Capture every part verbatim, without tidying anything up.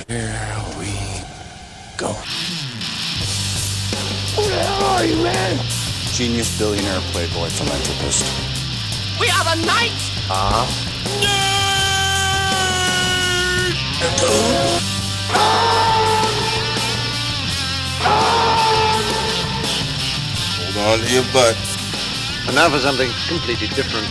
Here we go. Who the hell are you, man? Genius, billionaire, playboy, philanthropist. We are the knights! Ah. Uh-huh. Hold on to your butt. And now for something completely different.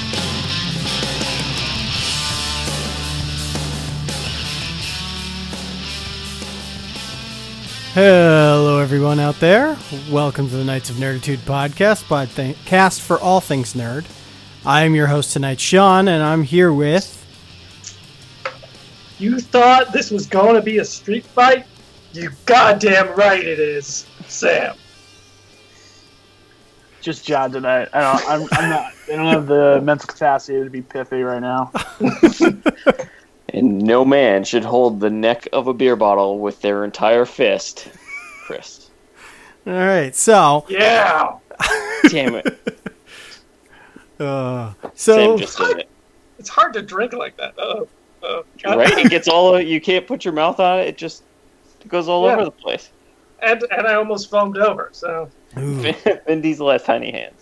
Hello, everyone out there. Welcome to the Knights of Nerditude podcast, podcast for all things nerd. I am your host tonight, Sean, and I'm here with... You thought this was going to be a street fight? You goddamn right it is, Sam. Just John tonight. I don't. I'm, I'm not. I don't have the mental capacity to be pithy right now. And no man should hold the neck of a beer bottle with their entire fist. Chris. All right, so... Yeah! Damn it. Uh, Sam so... just did it. It's hard to drink like that. Oh, oh, God. Right? It gets all... You can't put your mouth on it. It just it goes all Yeah. over the place. And and I almost foamed over, so... Ooh. Vin Diesel has tiny hands.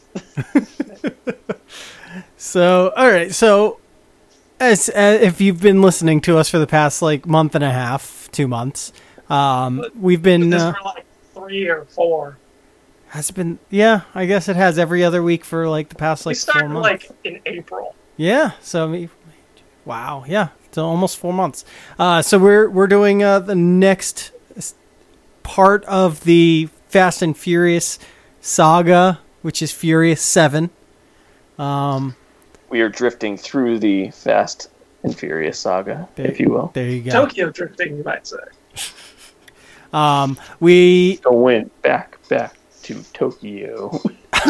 So, all right, so... As, as if you've been listening to us for the past like month and a half, two months, um, we've been. This Uh, for like three or four. has it been? Yeah, I guess it has every other week for like the past We like four started months. like in April. Yeah, so I mean, wow, yeah, so almost four months. Uh, so we're we're doing uh, the next part of the Fast and Furious saga, which is Furious Seven. Um. We are drifting through the Fast and Furious saga, There, if you will. There you go. Tokyo drifting, you might say. Um, we So went back, back to Tokyo.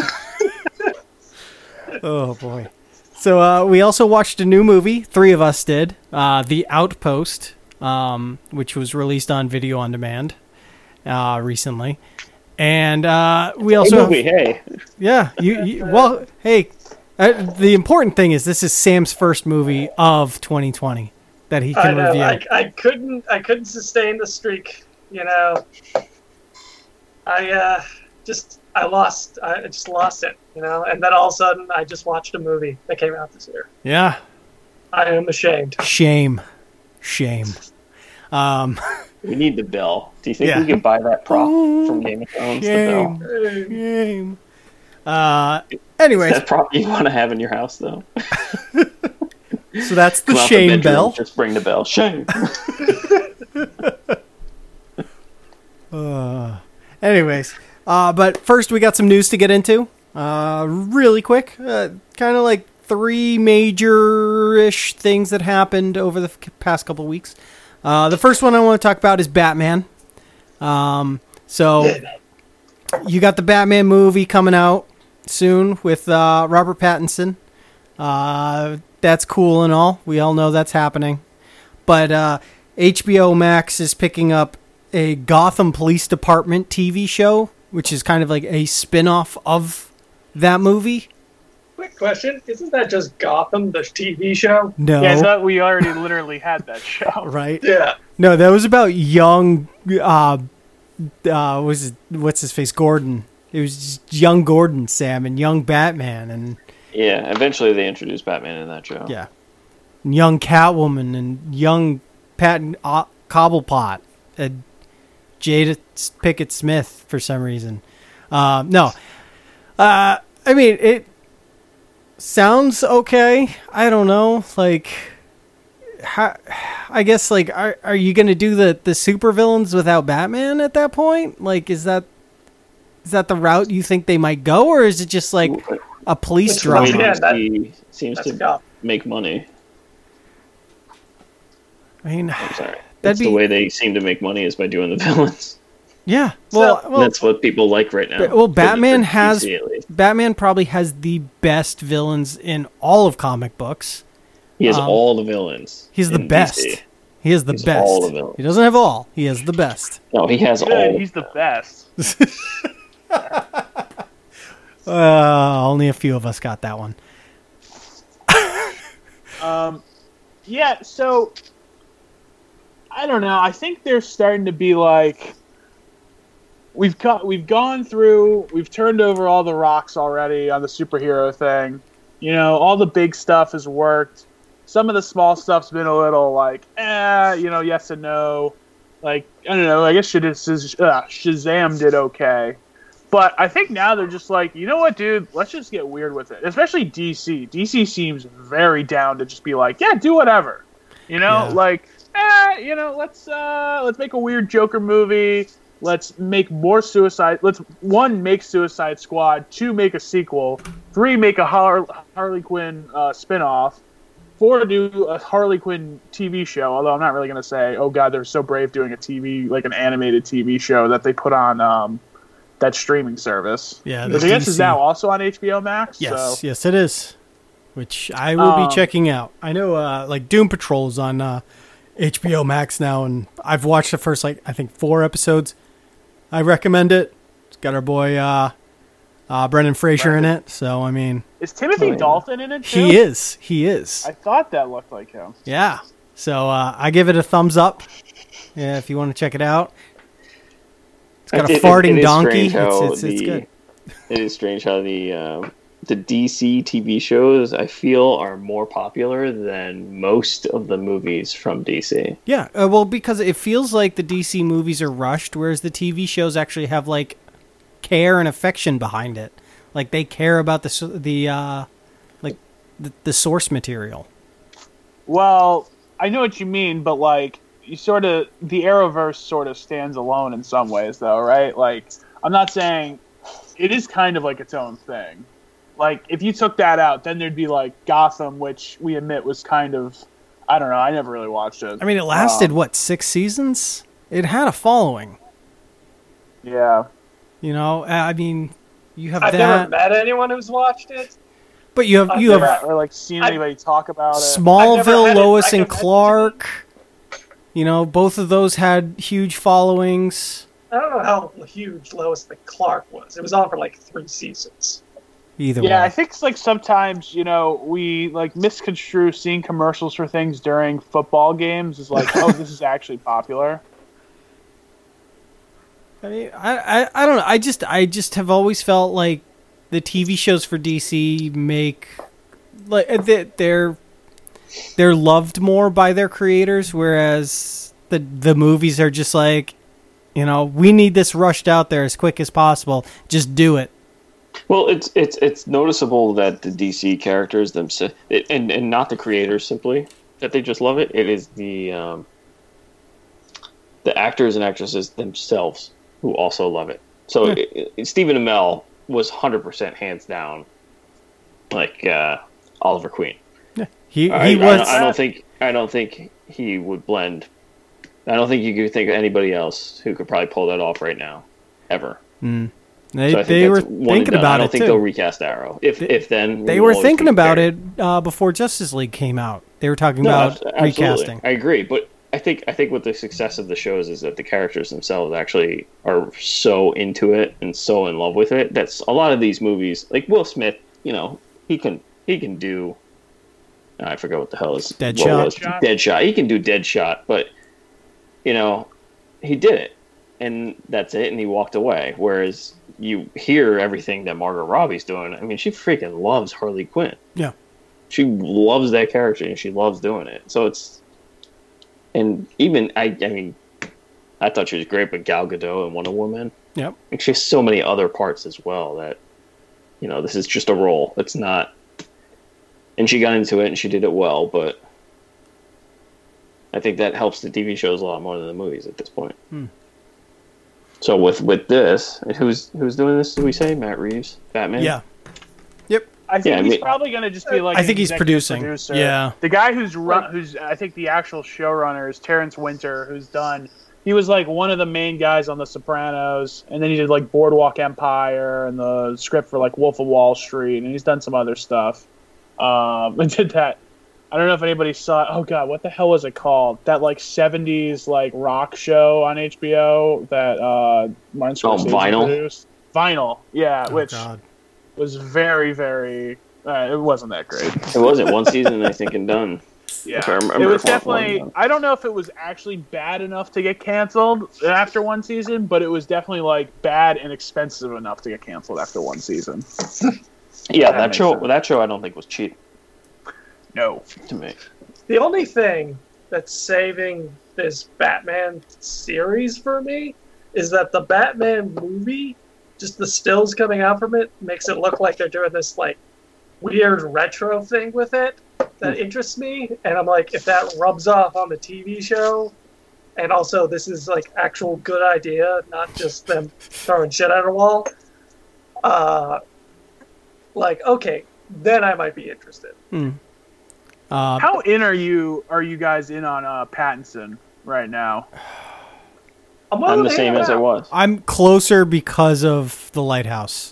oh boy. So uh, we also watched a new movie. Three of us did. Uh, The Outpost, um, which was released on video on demand uh, recently, and uh, we also hey, movie, hey. yeah. You, you well, hey. Uh, the important thing is this is Sam's first movie of twenty twenty that he I can know. review. I, I couldn't. I couldn't sustain the streak. You know. I uh, just. I lost. I just lost it. You know. And then all of a sudden, I just watched a movie that came out this year. Yeah. I am ashamed. Shame. Shame. Um, We need the bell. Do you think Yeah. we could buy that prop from Game of Thrones? The shame. bell? Shame. Uh, anyways, Is that prop you want to have in your house, though? so that's the Come out shame bedroom, bell. Just ring the bell. Shame. Uh, anyways, uh, but first we got some news to get into. Uh, really quick, uh, kind of like three major-ish things that happened over the f- past couple of weeks. Uh, the first one I want to talk about is Batman. Um, so you got the Batman movie coming out soon with uh, Robert Pattinson. Uh, that's cool and all. We all know that's happening. But uh, H B O Max is picking up a Gotham Police Department T V show, which is kind of like a spin-off of that movie. Quick question: isn't that just Gotham, the T V show? No. Yeah, I thought we already literally had that show. Right? Yeah. No, that was about young, uh, uh, was it, what's his face, Gordon. It was just young Gordon, Sam, and young Batman, and Yeah, eventually they introduced Batman in that show. yeah, and young Catwoman, and young Pat uh, Cobblepot, and Jada Pickett Smith for some reason. Uh, no, uh, I mean it sounds okay. I don't know, like. How, I guess, like, are are you going to do the, the supervillains without Batman at that point? Like, is that is that the route you think they might go, or is it just, like, a police It's drama? Yeah, that- he seems that's to Gotham. make money. I mean, I'm sorry. that'd That's be... the way they seem to make money is by doing the villains. Yeah, well, So- well, That's what people like right now. well, Batman For has... D C at least. Batman probably has the best villains in all of comic books. He has um, all the villains. He's the in best. D C. He is the He's best. all the villains. He doesn't have all. He has the best. No, he has all. Good, he's the best. Uh, only a few of us got that one. Um, yeah, so I don't know. I think they're starting to be like, we've got, we've gone through, we've turned over all the rocks already on the superhero thing. You know, all the big stuff has worked. Some of the small stuff's been a little like, eh, you know, yes and no. Like, I don't know. I guess Shaz- uh, Shazam did okay. But I think now they're just like, you know what, dude? Let's just get weird with it. Especially D C. D C seems very down to just be like, yeah, do whatever. You know, Yeah. like, eh, you know, let's uh, let's make a weird Joker movie. Let's make more Suicide. Let's one make Suicide Squad. Two make a sequel. Three make a Har- Harley Quinn uh, spinoff. Four do a Harley Quinn T V show. Although I'm not really gonna say, oh god, they're so brave doing a T V like an animated T V show that they put on. Um, that streaming service. Yeah, which the I guess D C. is now also on H B O Max. Yes, so. yes, it is. Which I will Um, be checking out. I know, uh, like Doom Patrol is on uh, H B O Max now, and I've watched the first, like I think, four episodes. I recommend it. It's got our boy uh, uh, Brendan Fraser in it, so I mean, Is Timothy Oh, yeah. Dalton in it too? he is. He is. I thought that looked like him. Yeah. So uh, I give it a thumbs up. Yeah, if you want to check it out. It's got a It- it- farting it is donkey. strange how It's, it's, it's the- good. It is strange how the um, the D C T V shows I feel are more popular than most of the movies from D C. Yeah, uh, well, because it feels like the D C movies are rushed, whereas the T V shows actually have like care and affection behind it. Like they care about the s- the uh, like the, the source material. Well, I know what you mean, but like you sort of the Arrowverse sort of stands alone in some ways, though, right? Like I'm not saying it is kind of like its own thing. Like if you took that out, then there'd be like Gotham, which we admit was kind of I don't know. I never really watched it. I mean, it lasted Um, what six seasons? It had a following. Yeah. You know, I mean, you have I've that, never met anyone who's watched it. but you have I've you never- have Or like seen I- anybody talk about it. I've never Smallville, had it Lois and recommended to me. Clark. You know, both of those had huge followings. I don't know how huge Lois and Clark was. It was on for like three seasons. Either Yeah, way. I think it's like sometimes, you know, we like misconstrue seeing commercials for things during football games is like, oh, this is actually popular. I mean, I, I, I don't know. I just, I just have always felt like the T V shows for D C make like they- they're they're loved more by their creators, whereas the the movies are just like, you know, we need this rushed out there as quick as possible. Just do it. Well, it's it's it's noticeable that the D C characters themselves, and and not the creators simply, that they just love it. It is the um, the actors and actresses themselves who also love it. So Yeah. it, it, Stephen Amell was one hundred percent hands down, like uh, Oliver Queen. He I, he I was. don't- I don't think I don't think he would blend. I don't think you could think of anybody else who could probably pull that off right now, ever. They So I think they were that's one and thinking done. about I don't it think too. they'll recast Arrow. If if then They we were will always thinking be about prepared. it uh, before Justice League came out. They were talking No, about abs- absolutely. recasting. I agree, but I think I think with the success of the shows is that the characters themselves actually are so into it and so in love with it. That's a lot of these movies, like Will Smith. You know, he can he can do. I forget what the hell is Deadshot. what was- Deadshot. Deadshot. He can do Deadshot, but you know, he did it, and that's it. And he walked away. Whereas you hear everything that Margot Robbie's doing. I mean, she freaking loves Harley Quinn. Yeah. She loves that character and she loves doing it. So it's, and even I, I mean, I thought she was great, but Gal Gadot and Wonder Woman. Yep. And she has so many other parts as well that, you know, this is just a role. It's not, and she got into it and she did it well, but I think that helps the T V shows a lot more than the movies at this point. Hmm. So with with this, who's who's doing this? Did we say Matt Reeves, Batman? Yeah. Yep. I think Yeah, I he's mean- probably going to just be like. I an think he's executive producing. Producer. Yeah. The guy who's run, who's I think the actual showrunner is Terrence Winter, who's done. He was like one of the main guys on The Sopranos, and then he did like Boardwalk Empire and the script for like Wolf of Wall Street, and he's done some other stuff. Um, and did that. I don't know if anybody saw. Oh God, what the hell was it called? That like seventies like rock show on H B O that uh, Martin Oh, Scorsese Vinyl? produced. Vinyl, yeah, Oh, which God. was very, very. Uh, it wasn't that great. It wasn't one season, I think, and done. Yeah, If I remember it was correctly. definitely. I don't know if it was actually bad enough to get canceled after one season, but it was definitely like bad and expensive enough to get canceled after one season. Yeah, That that makes show. sense. That show, I don't think was cheap No, to me. The only thing that's saving this Batman series for me is that the Batman movie, just the stills coming out from it, makes it look like they're doing this like weird retro thing with it that interests me. And I'm like, if that rubs off on the T V show, and also this is like actual good idea, not just them throwing shit at a wall, uh, like, okay, then I might be interested. Hmm. Uh, how in are you? Are you guys in on uh, Pattinson right now? I'm, I'm willing the to same hear as I that. was. I'm closer because of the lighthouse.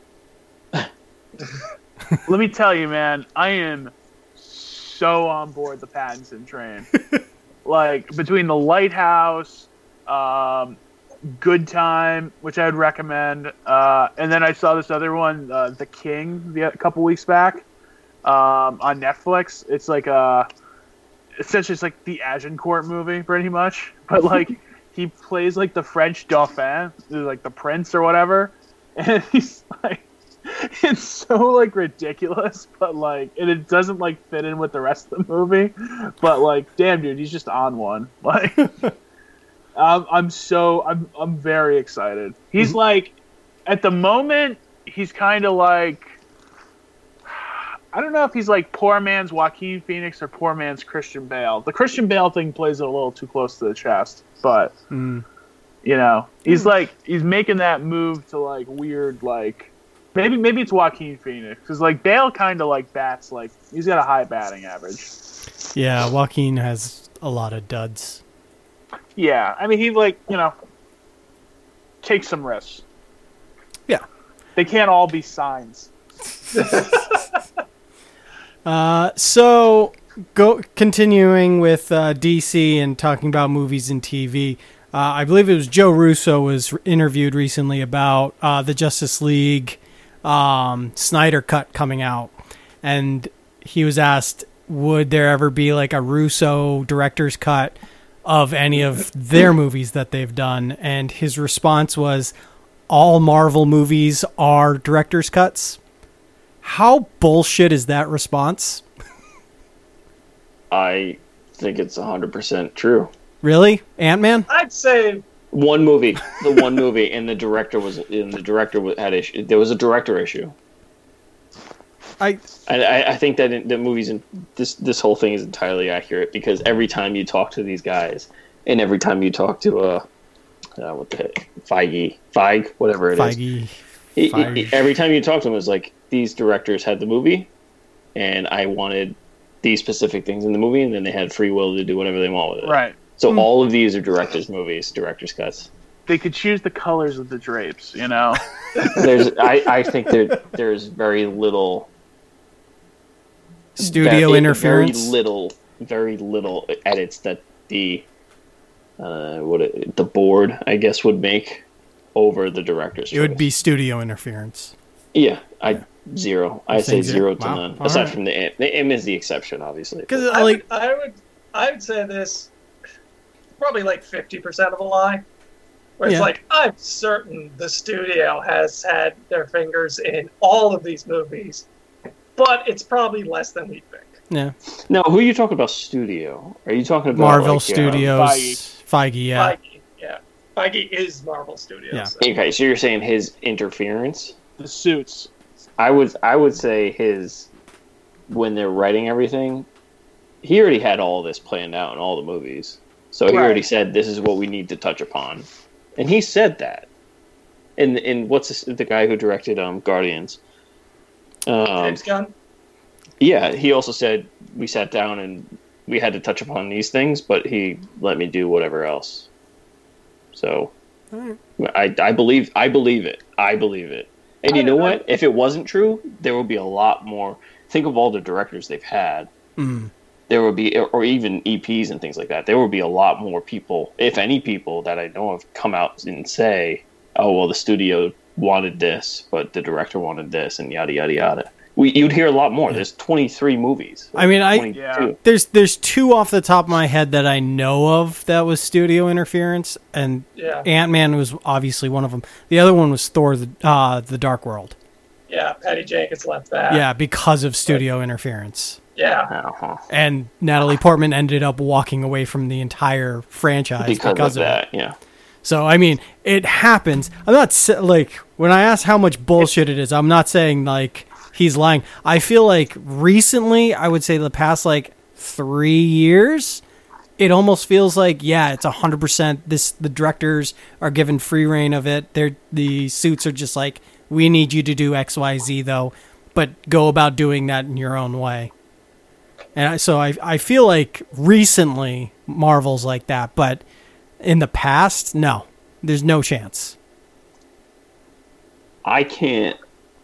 Let me tell you, man, I am so on board the Pattinson train. Like between the Lighthouse, um, Good Time, which I would recommend, uh, and then I saw this other one, uh, The King, the, a couple weeks back um, on Netflix. It's like a essentially it's like the Agincourt movie, pretty much, but like he plays like the French Dauphin, like the prince or whatever, and he's like. It's so like ridiculous, but like, and it doesn't like fit in with the rest of the movie. But like, damn, dude, he's just on one. Like, I'm, I'm so, I'm, I'm very excited. He's like, at the moment, he's kind of like, I don't know if he's like poor man's Joaquin Phoenix or poor man's Christian Bale. The Christian Bale thing plays it a little too close to the chest, but Mm. you know, he's like, he's making that move to like weird like. Maybe maybe it's Joaquin Phoenix because like Bale kind of like bats like he's got a high batting average. Yeah, Joaquin has a lot of duds. Yeah, I mean he like you know takes some risks. Yeah. They can't all be signs. Uh, so go continuing with uh, D C and talking about movies and T V. Uh, I believe it was Joe Russo was interviewed recently about uh, the Justice League um, Snyder Cut coming out, and he was asked, would there ever be like a Russo director's cut of any of their movies that they've done? And his response was, all Marvel movies are director's cuts. How bullshit is that response? I think it's one hundred percent true. Really? Ant-Man? I'd say One movie, the one movie, and the director was, and the director was- had issue. There was a director issue. I I, I, I think that in, the movies and this this whole thing is entirely accurate because every time you talk to these guys, and every time you talk to uh, uh what the heck, Feige, Feige, whatever it is, Feige. He- Feige. he- every time you talk to him, it's like these directors had the movie, and I wanted these specific things in the movie, and then they had free will to do whatever they want with it. Right. So all of these are directors' movies, director's cuts. They could choose the colors of the drapes, you know. There's, I, I think there there's very little Studio very- interference. Very little, very little edits that the uh, what it, the board, I guess, would make over the director's. It would choice. be studio interference. Yeah, I zero. I You're say saying zero zero? to Wow. none. All Aside right. from the M. The M is the exception, obviously. Because I like, would, I would I would say this probably like fifty percent of a lie. Where it's Yeah. like, I'm certain the studio has had their fingers in all of these movies, but it's probably less than we think. yeah, Now, who are you talking about? Studio? Are you talking about Marvel like, uh, Studios, Feige. Feige. yeah. Feige, yeah. Feige is Marvel Studios. Yeah. so. Okay, so you're saying his interference? The suits. I would I would say his when they're writing everything, he already had all this planned out in all the movies. So he Right. already said this is what we need to touch upon, and he said that. And and what's this, the guy who directed um Guardians? Um, James Gunn? yeah, he also said we sat down and we had to touch upon these things, but he let me do whatever else. So I I believe I believe it. I believe it. And you I- know I- what? If it wasn't true, there would be a lot more. Think of all the directors they've had. Mm. There would be, or even E Ps and things like that. There would be a lot more people, if any people that I know of, come out and say, "Oh, well, the studio wanted this, but the director wanted this," and yada yada yada. we you'd hear a lot more. There's twenty-three movies. I mean, I twenty-two. Yeah. there's there's two off the top of my head that I know of that was studio interference, and Yeah. Ant-Man was obviously one of them. The other one was Thor: the uh, the Dark World. Yeah, Patty Jenkins left that. Yeah, because of studio interference. Yeah. Uh-huh. And Natalie Portman ended up walking away from the entire franchise Because, because, of of that, it. yeah. So, I mean, it happens. I'm not, sa- like, when I ask how much bullshit it is, I'm not saying, like, he's lying. I feel like recently, I would say the past, like, three years, it almost feels like, yeah, it's one hundred percent. This, the directors are given free reign of it. They're, the suits are just like, we need you to do X, Y, Z, though, but go about doing that in your own way. And I, so I I feel like recently Marvel's like that, but in the past, no, there's no chance. I can't.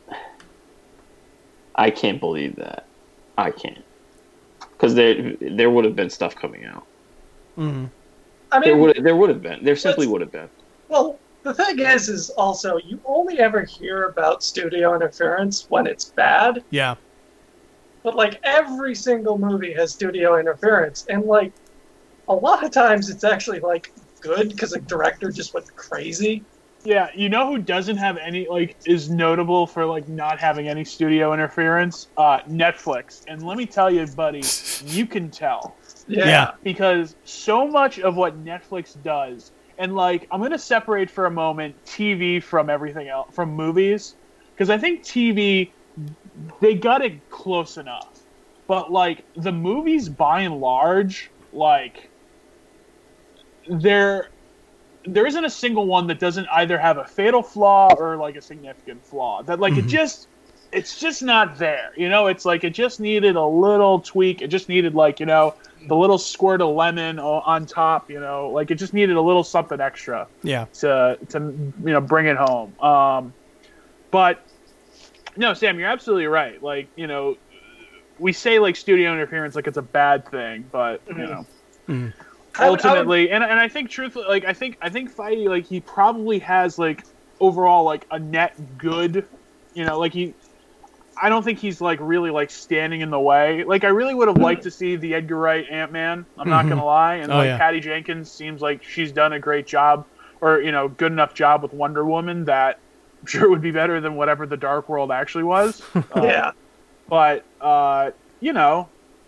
I can't believe that. I can't, because there there would have been stuff coming out. Mm-hmm. I There mean, would there would have been. There simply Let's- would have been. well, the thing is, is also you only ever hear about studio interference when it's bad. Yeah, But like every single movie has studio interference, and like a lot of times it's actually like good because the director just went crazy. Yeah, you know who doesn't have any, like, is notable for, like, not having any studio interference? Uh, Netflix. And let me tell you, buddy, you can tell. Yeah. Yeah. Because so much of what Netflix does, and, like, I'm going to separate for a moment T V from everything else, from movies, because I think T V, they got it close enough. But, like, the movies, by and large, like, they're... there isn't a single one that doesn't either have a fatal flaw or like a significant flaw. That like it just, it's just not there. You know, it's like it just needed a little tweak. It just needed like you know the little squirt of lemon o- on top. You know, like it just needed a little something extra yeah, to to you know bring it home. Um, but no, Sam, you're absolutely right. Like you know, we say like studio interference like it's a bad thing, but you know. Mm-hmm. I would- I would- Ultimately, and and I think truthfully, like I think I think Feige, like he probably has like overall like a net good, you know, like he, I don't think he's like really like standing in the way. Like I really would have liked to see the Edgar Wright Ant-Man. I'm not gonna lie, and Oh, like yeah. Patty Jenkins seems like she's done a great job, or you know, good enough job with Wonder Woman that I'm sure would be better than whatever the Dark World actually was. Uh, Yeah. but uh, you know,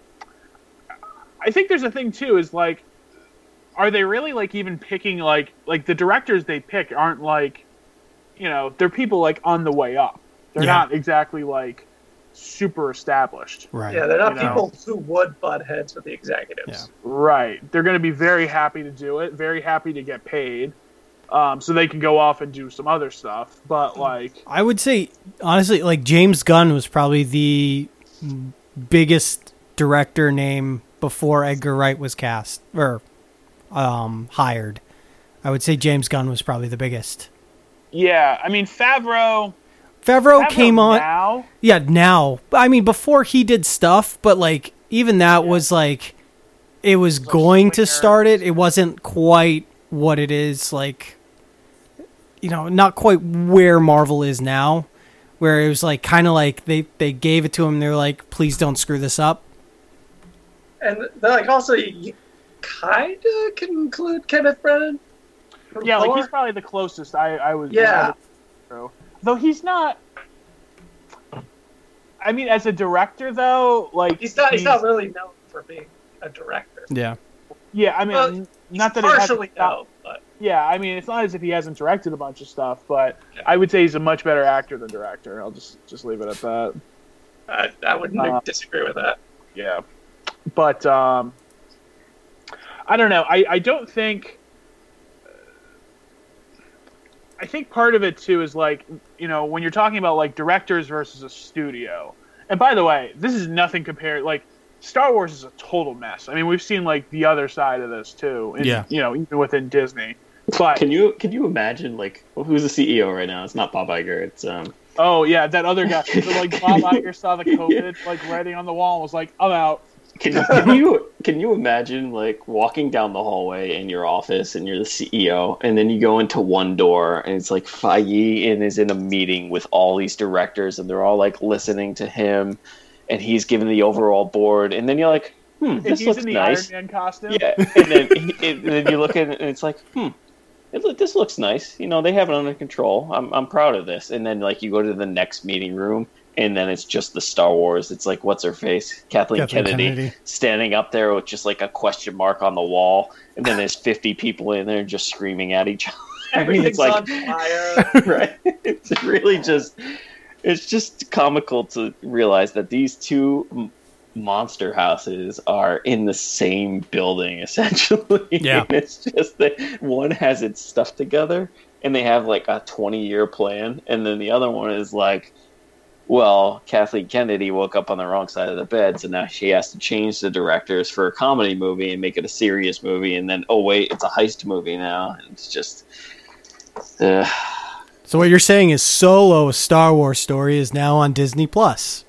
I think there's a thing too is like, are they really like even picking like like the directors they pick aren't like, you know, they're people like on the way up. They're Yeah. not exactly like super established. right. Yeah, they're not You know. people who would butt heads with the executives. Yeah. Right. They're going to be very happy to do it, very happy to get paid, um, so they can go off and do some other stuff. But like, I would say honestly, like James Gunn was probably the biggest director name before Edgar Wright was cast or um, hired. I would say James Gunn was probably the biggest. yeah, I mean Favreau. Favreau, Favreau came on. now. Yeah, now. I mean, before he did stuff, but like even that was like it was going to Swinger. start it. It wasn't quite what it is. Like, you know, not quite where Marvel is now. Where it was like kind of like they they gave it to him. They're like, please don't screw this up. And they're like also you kind of can include Kenneth Branagh. from Yeah, like Thor. he's probably the closest I, I was. Yeah. I would- Though he's not. I mean, as a director, though, like he's not. He's not really known for being a director. Yeah. Yeah, I mean, Well, n- not that it hasn't Partially stopped- no, but Yeah, I mean, it's not as if he hasn't directed a bunch of stuff, but Yeah. I would say he's a much better actor than director. I'll just just leave it at that. I, I wouldn't Uh, disagree with that. Yeah, but um, I don't know. I I don't think. I think part of it too is like, you know, when you're talking about like directors versus a studio. And by the way, this is nothing compared. Like Star Wars is a total mess. I mean, we've seen like the other side of this too. In, Yeah. You know, even within Disney. But Can you can you imagine like who's the C E O right now? It's not Bob Iger. It's um. oh yeah, that other guy. So, like Bob Iger saw the COVID like writing on the wall and was like, I'm out. Can, can you can you imagine like walking down the hallway in your office and you're the C E O, and then you go into one door and it's like Feige and is in a meeting with all these directors and they're all like listening to him, and he's giving the overall board, and then you're like, hmm, this he's looks in the nice. Iron Man costume. Yeah, and then he, and then you look at it and it's like, hmm, it, look- this looks nice. You know, they have it under control. I'm I'm proud of this. And then like you go to the next meeting room. And then it's just the Star Wars. It's like, what's her face? Kathleen, Kathleen Kennedy, Kennedy. standing up there with just like a question mark on the wall. And then there's fifty people in there just screaming at each other. Everything's It's like, on fire. right? It's really just, it's just comical to realize that these two m- monster houses are in the same building, essentially. Yeah. And it's just that one has its stuff together and they have like a twenty year plan. And then the other one is like, well, Kathleen Kennedy woke up on the wrong side of the bed, so now she has to change the directors for a comedy movie and make it a serious movie, and then, oh, wait, it's a heist movie now. And it's just... Uh, So what you're saying is Solo, a Star Wars story, is now on Disney Plus.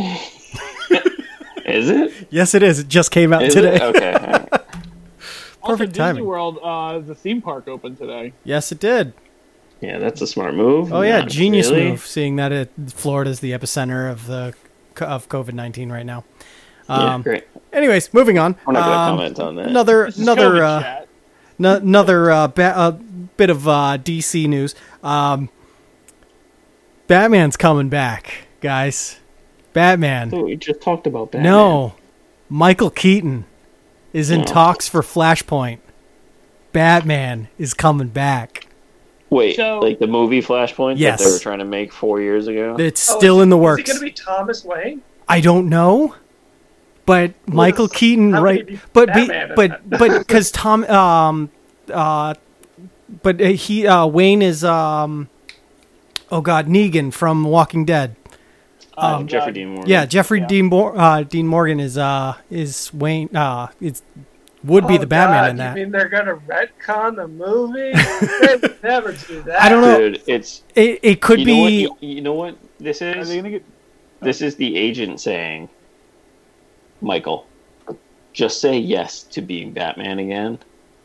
is it? Yes, it is. It just came out Is today. it? Okay. all right. Also, Perfect Disney timing. World, uh, the theme park opened today. Yes, it did. Yeah, that's a smart move. Oh yeah, Not genius really. move. Seeing that it, Florida's the epicenter of the of COVID nineteen right now. Yeah, Um, great. Anyways, moving on. I'm not going to Um, comment on that. Another This is another COVID uh, chat. no, another uh, ba- uh, bit of uh, D C news. Um, Batman's coming back, guys. Batman. Oh, we just talked about that. No, Michael Keaton is in No. talks for Flashpoint. Batman is coming back. Wait, So- like the movie Flashpoint Yes. that they were trying to make four years ago? It's Oh, still is- in the Is works. he going to be Thomas Wayne? I don't know, but Michael does- Keaton, how could right? he be But be, Batman in but that? but because Tom, um, uh, but uh, he uh, Wayne is um, oh god, Negan from Walking Dead. Oh, Um, Jeffrey uh, Dean Morgan. Yeah, Jeffrey Yeah. Dean Mor- uh, Dean Morgan is uh is Wayne uh is would be Oh, the Batman God, in that. You mean they're going to retcon the movie? They would never do that. I don't know. Dude, it's It it could you know be what, you, you know what this Are is? they gonna get? This is the agent saying, Michael, just say yes to being Batman again,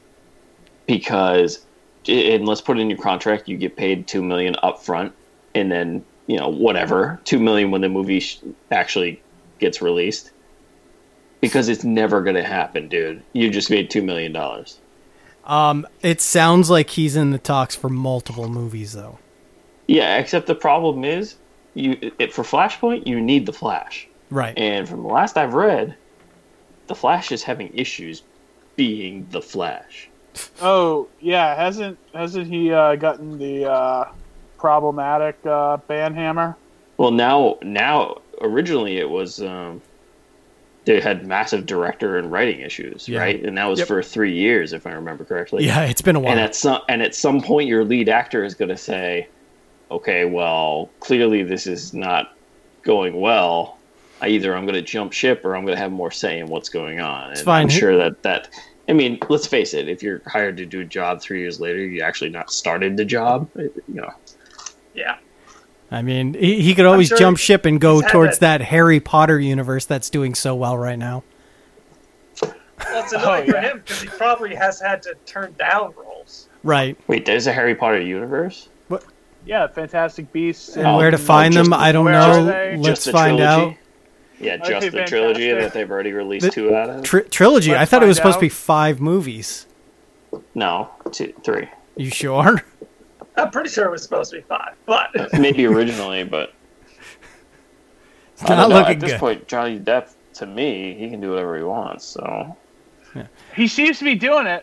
because, and let's put it in your contract, you get paid two million up front, and then you know whatever two million when the movie sh- actually gets released, because it's never gonna happen, dude. You just made two million dollars. um it sounds like he's in the talks for multiple movies though. Yeah, except the problem is, you it, for Flashpoint, you need the Flash. Right. And from the last I've read, the Flash is having issues being the Flash. Oh yeah, hasn't hasn't he uh, gotten the uh, problematic uh, banhammer? Well, now, now, originally it was um, they had massive director and writing issues, Yeah. right? And that was Yep. for three years, if I remember correctly. Yeah, it's been a while. And at some and at some point, your lead actor is going to say, "Okay, well, clearly this is not going well. I either I'm going to jump ship or I'm going to have more say in what's going on." And fine. I'm sure that that. I mean, let's face it. If you're hired to do a job three years later, you actually not started the job. You know, Yeah. I mean, he, he could always sure jump ship and go he's had towards that- that Harry Potter universe that's doing so well right now. Well, it's annoying Oh, for yeah. him because he probably has had to turn down roles. Right. wait, there's a Harry Potter universe. Yeah, Fantastic Beasts. And Oh, where to oh, find just them, the- I don't where are know. they? Let's Just the find trilogy? out. Yeah, Okay, just the trilogy fantastic. that they've already released The- two out of. Tri- trilogy. I Let's thought it was find supposed to be out. five movies. No, two, three. You sure? I'm pretty sure it was supposed to be five, but Maybe originally, but It's I don't not know. looking At this good. point, Johnny Depp, to me, he can do whatever he wants. So, He seems to be doing it.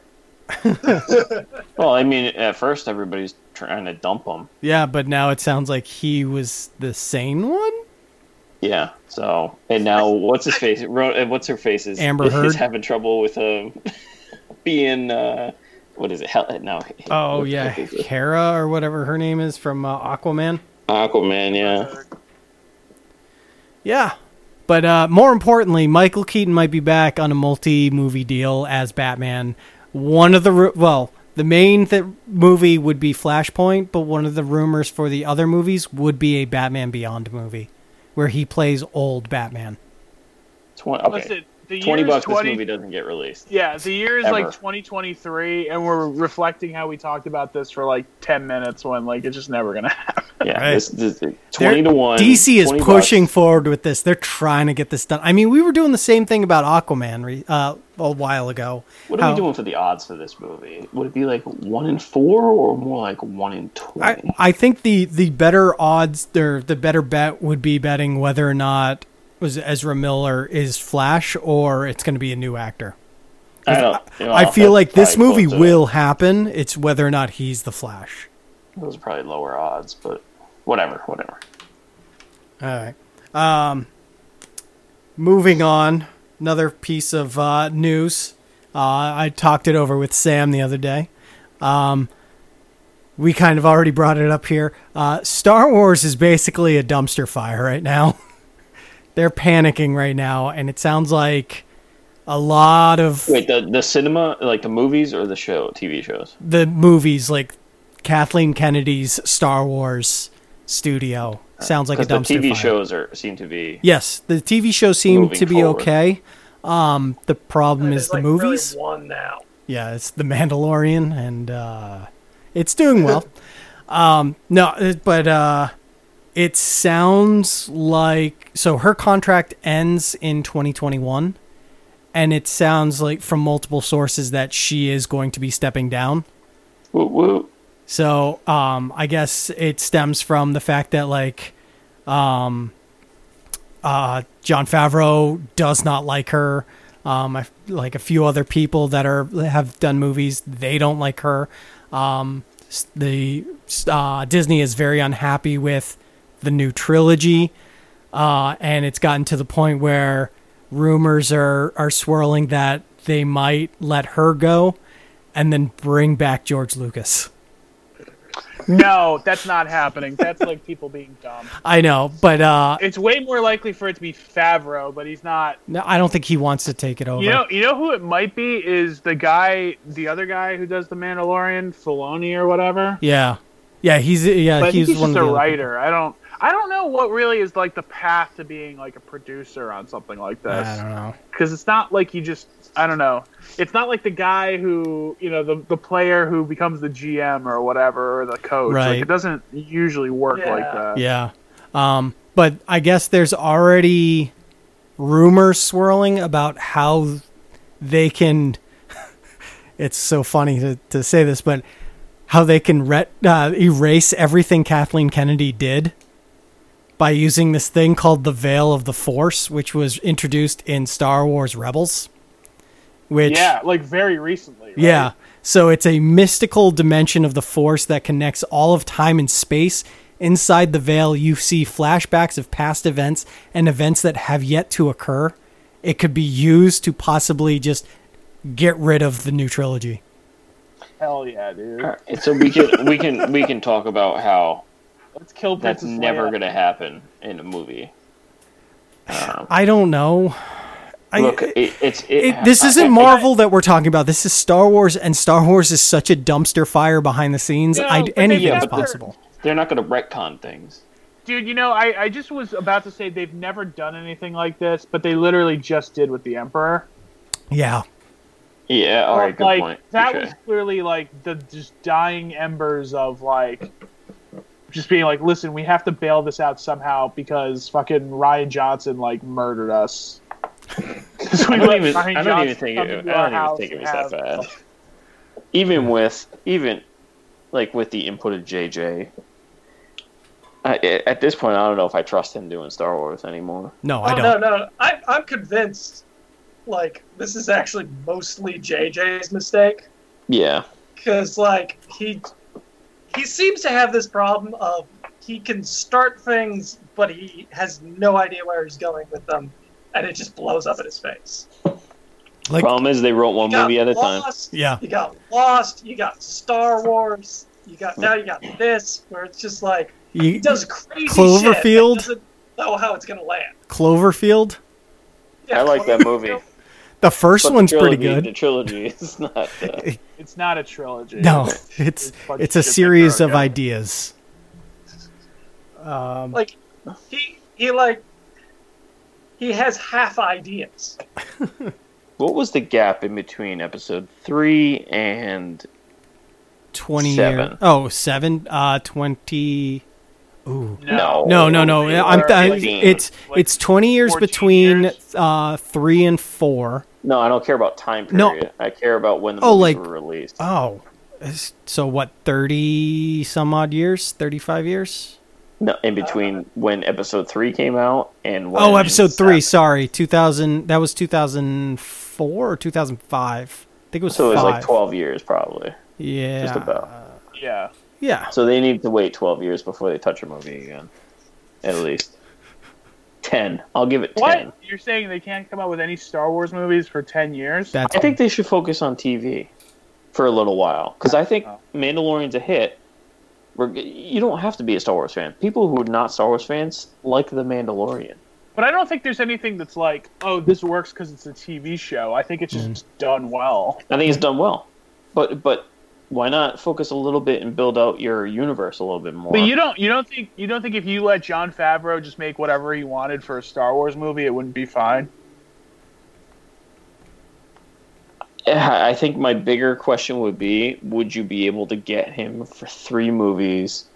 well, I mean, at first everybody's trying to dump him. Yeah, but now it sounds like he was the sane one. Yeah. So, and now what's his face? Ro- uh, What's her face? Is Amber is Heard? having trouble with um being uh what is it? Hell, no. Oh what the yeah, heck is it? Hera or whatever her name is from uh, Aquaman. Aquaman. Yeah. Yeah. But uh, more importantly, Michael Keaton might be back on a multi-movie deal as Batman. One of the ru- well, the main th- movie would be Flashpoint, but one of the rumors for the other movies would be a Batman Beyond movie, where he plays old Batman. Twen- okay. Listen, the twenty year is bucks, twenty this movie doesn't get released. Yeah, the year is Ever. like twenty twenty-three, and we're reflecting how we talked about this for like ten minutes when like it's just never gonna happen. Yeah, Right. this, this, twenty to one. D C is twenty pushing bucks. forward with this. They're trying to get this done. I mean, we were doing the same thing about Aquaman re- uh, a while ago. What are How- we doing for the odds for this movie? Would it be like one in four or more like one in twenty? I, I think the, the better odds, or the better bet would be betting whether or not was Ezra Miller is Flash or it's going to be a new actor. I, don't, you know, I feel that's like this probably movie close to will happen. It's whether or not he's the Flash. it. Those are probably lower odds, but whatever, whatever. All right. Um, moving on, another piece of uh, news. Uh, I talked it over with Sam the other day. Um, we kind of already brought it up here. Uh, Star Wars is basically a dumpster fire right now. They're panicking right now, and it sounds like a lot of Wait, the the cinema, like the movies or the show, T V shows? the movies, like Kathleen Kennedy's Star Wars studio, sounds like a Because dumpster the T V fire. shows are seem to be. Yes, the T V shows seem Moving to be forward. okay. Um, the problem And is it's, the like, movies. Really one now. Yeah, it's The Mandalorian, and uh, it's doing well. um, no, it- but uh, it sounds like so her contract ends in twenty twenty-one, and it sounds like from multiple sources that she is going to be stepping down. Woo, woo. So um, I guess it stems from the fact that like um, uh, Jon Favreau does not like her. Um, I, like a few other people that are have done movies, they don't like her. Um, s- the uh, Disney is very unhappy with the new trilogy, uh, and it's gotten to the point where rumors are are swirling that they might let her go, and then bring back George Lucas. No, that's not happening. That's like people being dumb. I know, but uh, It's way more likely for it to be Favreau, but he's not. no, I don't think he wants to take it over. You know, you know who it might be is the guy, the other guy who does the Mandalorian, Filoni or whatever. yeah, yeah, he's yeah, But I he's think he's one just of a the other writer. I don't, I don't know what really is like the path to being like a producer on something like people. this. I don't know. Because it's not like you just, I don't know. It's not like the guy who, you know, the the player who becomes the G M or whatever, or the coach. Right. Like, it doesn't usually work Yeah. like that. Yeah, um, but I guess there's already rumors swirling about how they can. It's so funny to to say this, but how they can re- uh, erase everything Kathleen Kennedy did by using this thing called the Veil of the Force, which was introduced in Star Wars Rebels. Which, Yeah, like very recently. Right? yeah. So it's a mystical dimension of the Force that connects all of time and space. Inside the veil, you see flashbacks of past events and events that have yet to occur. It could be used to possibly just get rid of the new trilogy. Hell yeah, dude. All right, so we can we can we can talk about how Let's kill that's Princess never Leia. going to happen in a movie. Um, I don't know. I, look, it, it's it, it, this I- isn't I- Marvel that we're talking about. This is Star Wars, and Star Wars is such a dumpster fire behind the scenes. No, I, but they anything's never- possible. They're not going to retcon things. Dude, you know, I, I just was about to say they've never done anything like this, but they literally just did with the Emperor. Yeah. Yeah, all right, good like, point. That Okay. was clearly like the just dying embers of like just being like, listen, we have to bail this out somehow because fucking Ryan Johnson like murdered us. I don't even. I don't even think. It, I don't even think it was that bad. Even with even like with the input of J J, I, at this point, I don't know if I trust him doing Star Wars anymore. No, I Oh, don't. no, no. I, I'm convinced, like, this is actually mostly J J's mistake. Yeah, Because, like, he he seems to have this problem of he can start things, but he has no idea where he's going with them, and it just blows up in his face. Like, problem is they wrote one You got movie at a time. Lost, yeah. You got Lost, you got Star Wars, you got now you got this, where it's just like, he You, does crazy Cloverfield? shit and doesn't know how it's going to land. Cloverfield. Yeah, I like that movie. Cloverfield. The first But the one's pretty trilogy- good. The trilogy is not. Uh, It's not a trilogy. No, it's It's a bunch it's of a shit that series go of together. ideas. Um, Like, he, he like, he has half ideas. What was the gap in between episode three and twenty seven? years. Oh, seven. Uh, twenty. Ooh. No, No, no, no. I'm. I, fifteen. it's Like it's twenty years fourteen between years? uh three and four. No, I don't care about time No. period. I care about when the Oh, movies like- were released. Oh, Is- so what? Thirty some odd years? Thirty-five years? No, in between when episode three came out and when Oh, episode three. seven. Sorry, two thousand. That was two thousand four or two thousand five. I think it was So it was five. like twelve years, probably. Yeah. Just about. Yeah. Yeah. So they need to wait twelve years before they touch a movie again. At least. ten. I'll give it ten. What? You're saying they can't come out with any Star Wars movies for ten years? That's. I think they should focus on T V for a little while. Because I think Oh. Mandalorian's a hit. We're, you don't have to be a Star Wars fan. People who are not Star Wars fans like The Mandalorian. But I don't think there's anything that's like, oh, this works because it's a T V show. I think it's just Mm. done well. I think it's done well. But but why not focus a little bit and build out your universe a little bit more? But you don't you don't think you don't think if you let Jon Favreau just make whatever he wanted for a Star Wars movie, it wouldn't be fine? I think my bigger question would be, would you be able to get him for three movies,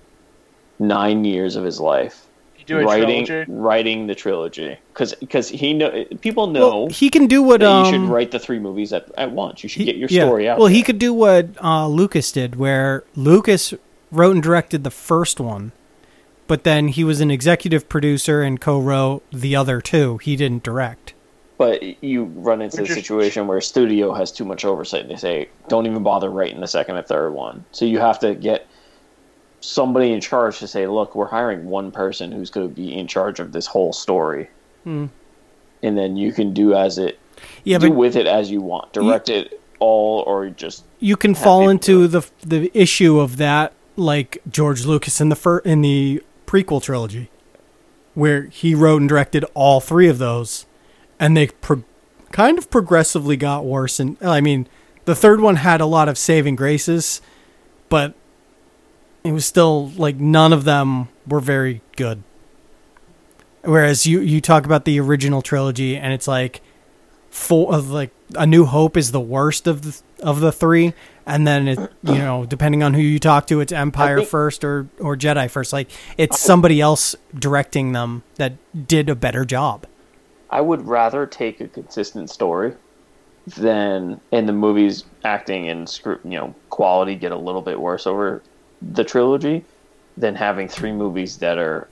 nine years of his life, You do a writing trilogy. writing the trilogy? Because he know people know Well, he can do what that um. you should write the three movies at, at once. You should he- get your yeah. story out. Well, there. he could do what uh, Lucas did, where Lucas wrote and directed the first one, but then he was an executive producer and co-wrote the other two. He didn't direct. But you run into Which a is- situation where a studio has too much oversight. They say, don't even bother writing the second and third one. So you have to get somebody in charge to say, look, we're hiring one person who's going to be in charge of this whole story. Hmm. And then you can do as it, Yeah, do but with it as you want. Direct it all or just... you can have fall people into do the the issue of that, like George Lucas in the fir- in the prequel trilogy, where he wrote and directed all three of those, and they pro- kind of progressively got worse. And I mean, the third one had a lot of saving graces, but it was still like none of them were very good. Whereas you you talk about the original trilogy, and it's like four of like A New Hope is the worst of the of the three, and then it you know depending on who you talk to, it's Empire think- first or or Jedi first. Like it's somebody else directing them that did a better job. I would rather take a consistent story than in the movies acting and script, you know, quality get a little bit worse over the trilogy than having three movies that are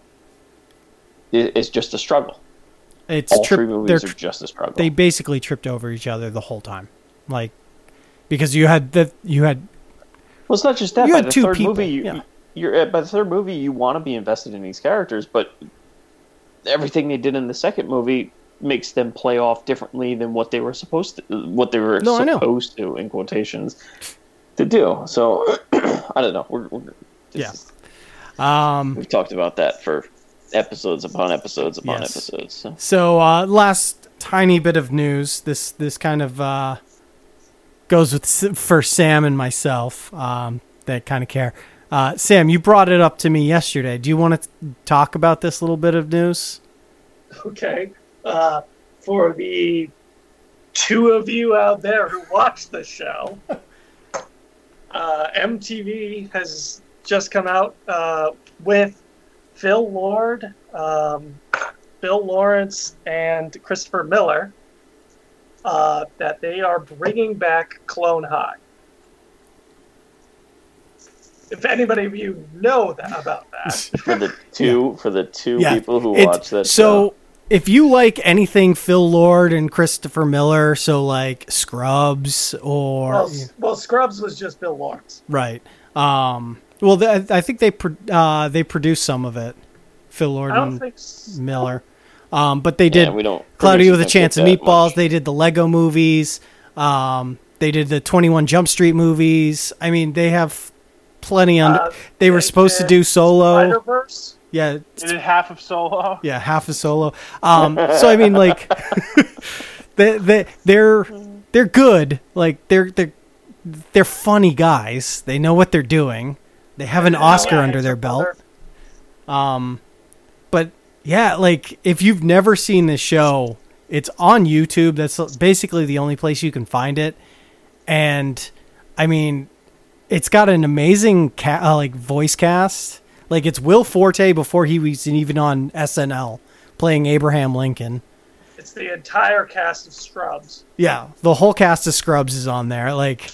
it- it's just a struggle. It's All trip- three movies they're- are just a struggle. They basically tripped over each other the whole time, like because you had the you had well, it's not just that. you By had the two third people, movie, you, yeah. you're at by the third movie, you want to be invested in these characters, but everything they did in the second movie makes them play off differently than what they were supposed to, what they were No, I know. supposed to, in quotations, to do. So I don't know. We're, we're this Yeah. is- um. we've talked about that for episodes upon episodes upon Yes. episodes. So. So uh, last tiny bit of news. This this kind of uh, goes with S- for Sam and myself um, that kind of care. Uh, Sam, you brought it up to me yesterday. Do you want to talk about this little bit of news? Okay. Uh, for the two of you out there who watch the show, uh, M T V has just come out uh, with Phil Lord, um, Bill Lawrence, and Christopher Miller uh, that they are bringing back Clone High. If anybody of you know that about that, For the two, for the two Yeah, people who It- watch that So show. if you like anything Phil Lord and Christopher Miller, so like Scrubs or well, well, Scrubs was just Bill Lawrence. right. Um, well, th- I think they pro- uh, they produced some of it. Phil Lord I don't and think so. Miller. Um, but they did Yeah, we don't. Cloudy with a producers Chance of don't get that Meatballs. much. They did the Lego movies. Um, they did the twenty-one Jump Street movies. I mean, they have plenty on. Uh, they were they supposed to did do Solo. Spider-Verse. Yeah, They did half of Solo. yeah, half a Solo. Um, so I mean, like, they they they're they're good. Like they're they're they're funny guys. They know what they're doing. They have an Oscar Yeah, under their it's belt. another- Um, but Yeah, like if you've never seen this show, it's on YouTube. That's basically the only place you can find it. And I mean, it's got an amazing ca- uh, like voice cast. Like it's Will Forte before he was even on S N L playing Abraham Lincoln. It's the entire cast of Scrubs. Yeah, the whole cast of Scrubs is on there. Like,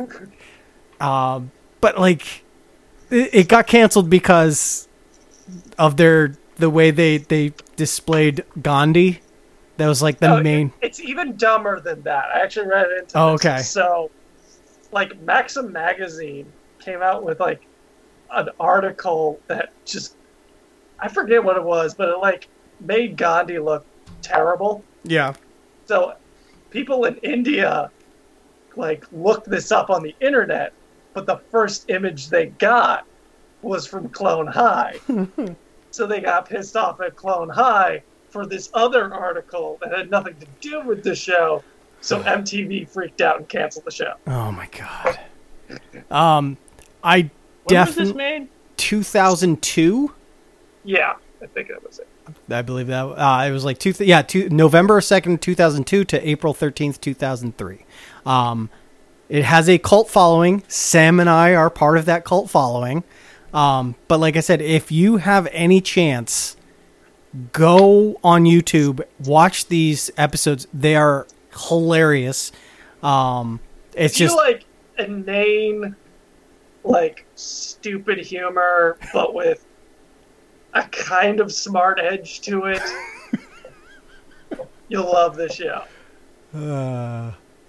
um, but like, it, it got canceled because of their the way they they displayed Gandhi. That was like the No, main. it- it's even dumber than that. I actually read into Oh, this. okay. So, like, Maxim magazine came out with like an article that just I forget what it was, but it like made Gandhi look terrible. Yeah. So people in India like looked this up on the internet, but the first image they got was from Clone High. So they got pissed off at Clone High for this other article that had nothing to do with the show. So M T V freaked out and canceled the show. Oh my god. Um, I When was definitely this made? two thousand two. Yeah, I think that was it. I believe that uh, it was like two. Th- yeah, two, November second, two thousand two to April thirteenth, two thousand three. Um, it has a cult following. Sam and I are part of that cult following. Um, but like I said, if you have any chance, go on YouTube, watch these episodes. They are hilarious. Um, it's If you just like inane, like stupid humor, but with a kind of smart edge to it, you'll love the show. uh,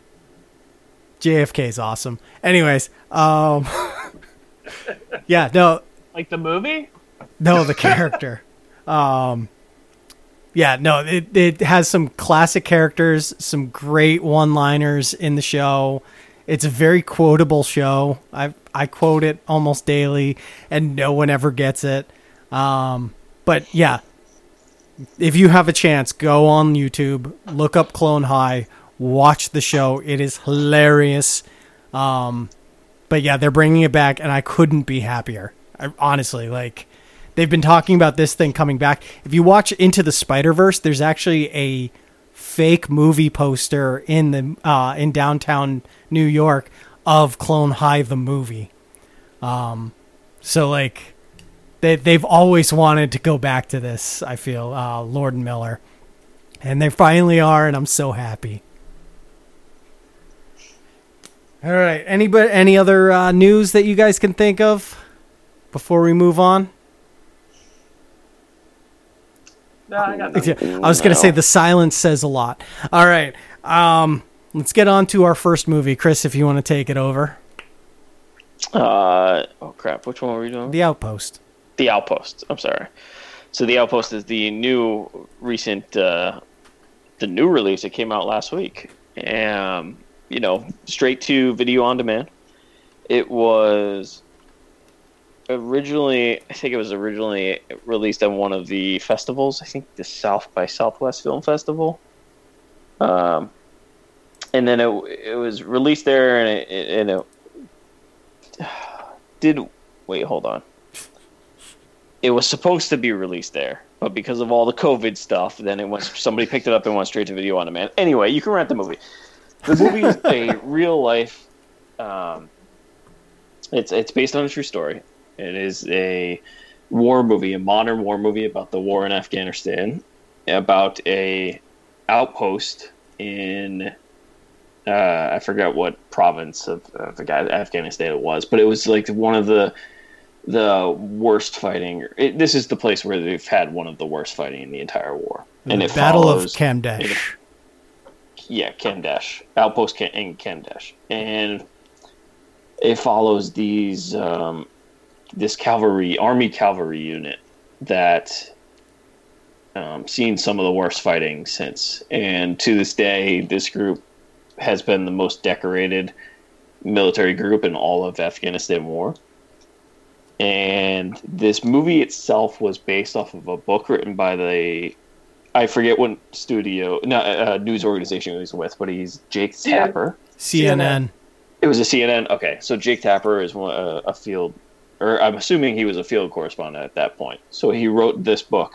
J F K is awesome. Anyways, um, yeah, no, Like the movie? no, the character. Um, yeah, no, it it has some classic characters, some great one-liners in the show. It's a very quotable show. I I quote it almost daily, and no one ever gets it. Um, but yeah, if you have a chance, go on YouTube, look up Clone High, watch the show. It is hilarious. Um, but yeah, they're bringing it back, and I couldn't be happier. I, honestly, like they've been talking about this thing coming back. If you watch Into the Spider-Verse, there's actually a fake movie poster in the uh, in downtown New York of Clone High the movie. Um, so like they they've always wanted to go back to this. I feel uh, Lord and Miller, and they finally are, and I'm so happy. All right, anybody any other uh, news that you guys can think of before we move on? No, I got nothing. I was going to say the silence says a lot. All right. Um, let's get on to our first movie. Chris, if you want to take it over. Uh, oh crap! Which one were we doing? The Outpost. The Outpost. I'm sorry. So The Outpost is the new recent, uh, the new release that came out last week. Um, you know, straight to video on demand. It was originally, I think it was originally released at one of the festivals. I think the South by Southwest Film Festival. Um, and then it it was released there, and it, and it did. Wait, hold on. It was supposed to be released there, but because of all the COVID stuff, then it went. Somebody picked it up and went straight to video on demand. Anyway, you can rent the movie. The movie is a real life. Um, it's it's based on a true story. It is a war movie, a modern war movie about the war in Afghanistan, about a outpost in uh, I forgot what province of, of Afghanistan it was, but it was like one of the the worst fighting. It, this is the place where they've had one of the worst fighting in the entire war, and The it Battle follows, of Kamdesh. It, yeah, Kamdesh, outpost Cam, in Kamdesh, and it follows these. Um, this cavalry, army cavalry unit that um, seen some of the worst fighting since. And to this day, this group has been the most decorated military group in all of Afghanistan war. And this movie itself was based off of a book written by the, I forget what studio, no, uh, news organization he was with, but he's Jake Tapper. C N N. It was a C N N? Okay, so Jake Tapper is one, uh, a field, or I'm assuming he was a field correspondent at that point. So he wrote this book,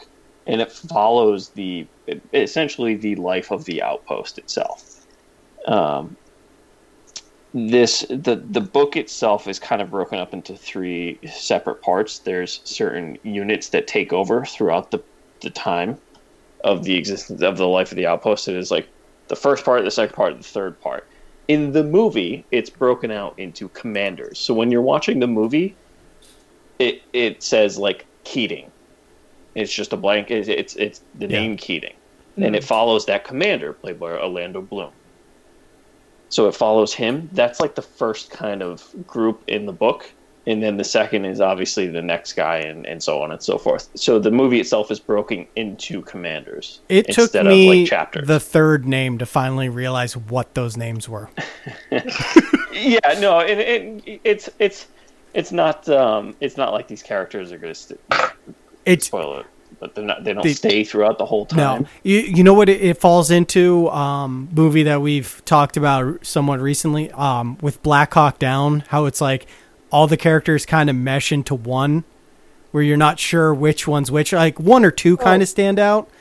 and it follows the essentially the life of the outpost itself. Um, this the the book itself is kind of broken up into three separate parts. There's certain units that take over throughout the the time of the existence of the life of the outpost. It is like the first part, the second part, the third part. In the movie, it's broken out into commanders. So when you're watching the movie, it it says like Keating. It's just a blank. It's it's, it's the Yeah. name Keating, mm-hmm. and it follows that commander played by Orlando Bloom. So it follows him. That's like the first kind of group in the book. And then the second is obviously the next guy and, and so on and so forth. So the movie itself is broken into commanders. It instead took me of like chapters. the third name to finally realize what those names were. Yeah, no, it, it, it's it's it's not um, it's not like these characters are going to st- It's spoil it, but they're not. They don't They- stay throughout the whole time. No, you, you know what it, it falls into? Um, movie that we've talked about somewhat recently, um, with Black Hawk Down. How it's like all the characters kind of mesh into one, where you're not sure which one's which. Like one or two kind Oh. of stand out.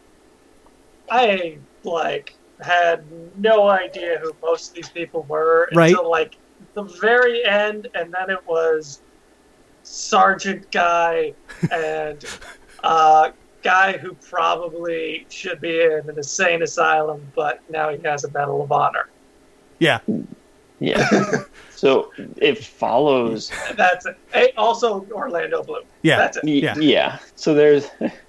I like had no idea who most of these people were Right. until like the very end, and then it was Sergeant Guy and uh, guy who probably should be in an insane asylum, but now he has a Medal of Honor. Yeah, Yeah. So it follows. That's it. Hey, also Orlando Bloom. yeah, That's it. Y- Yeah. yeah. So there's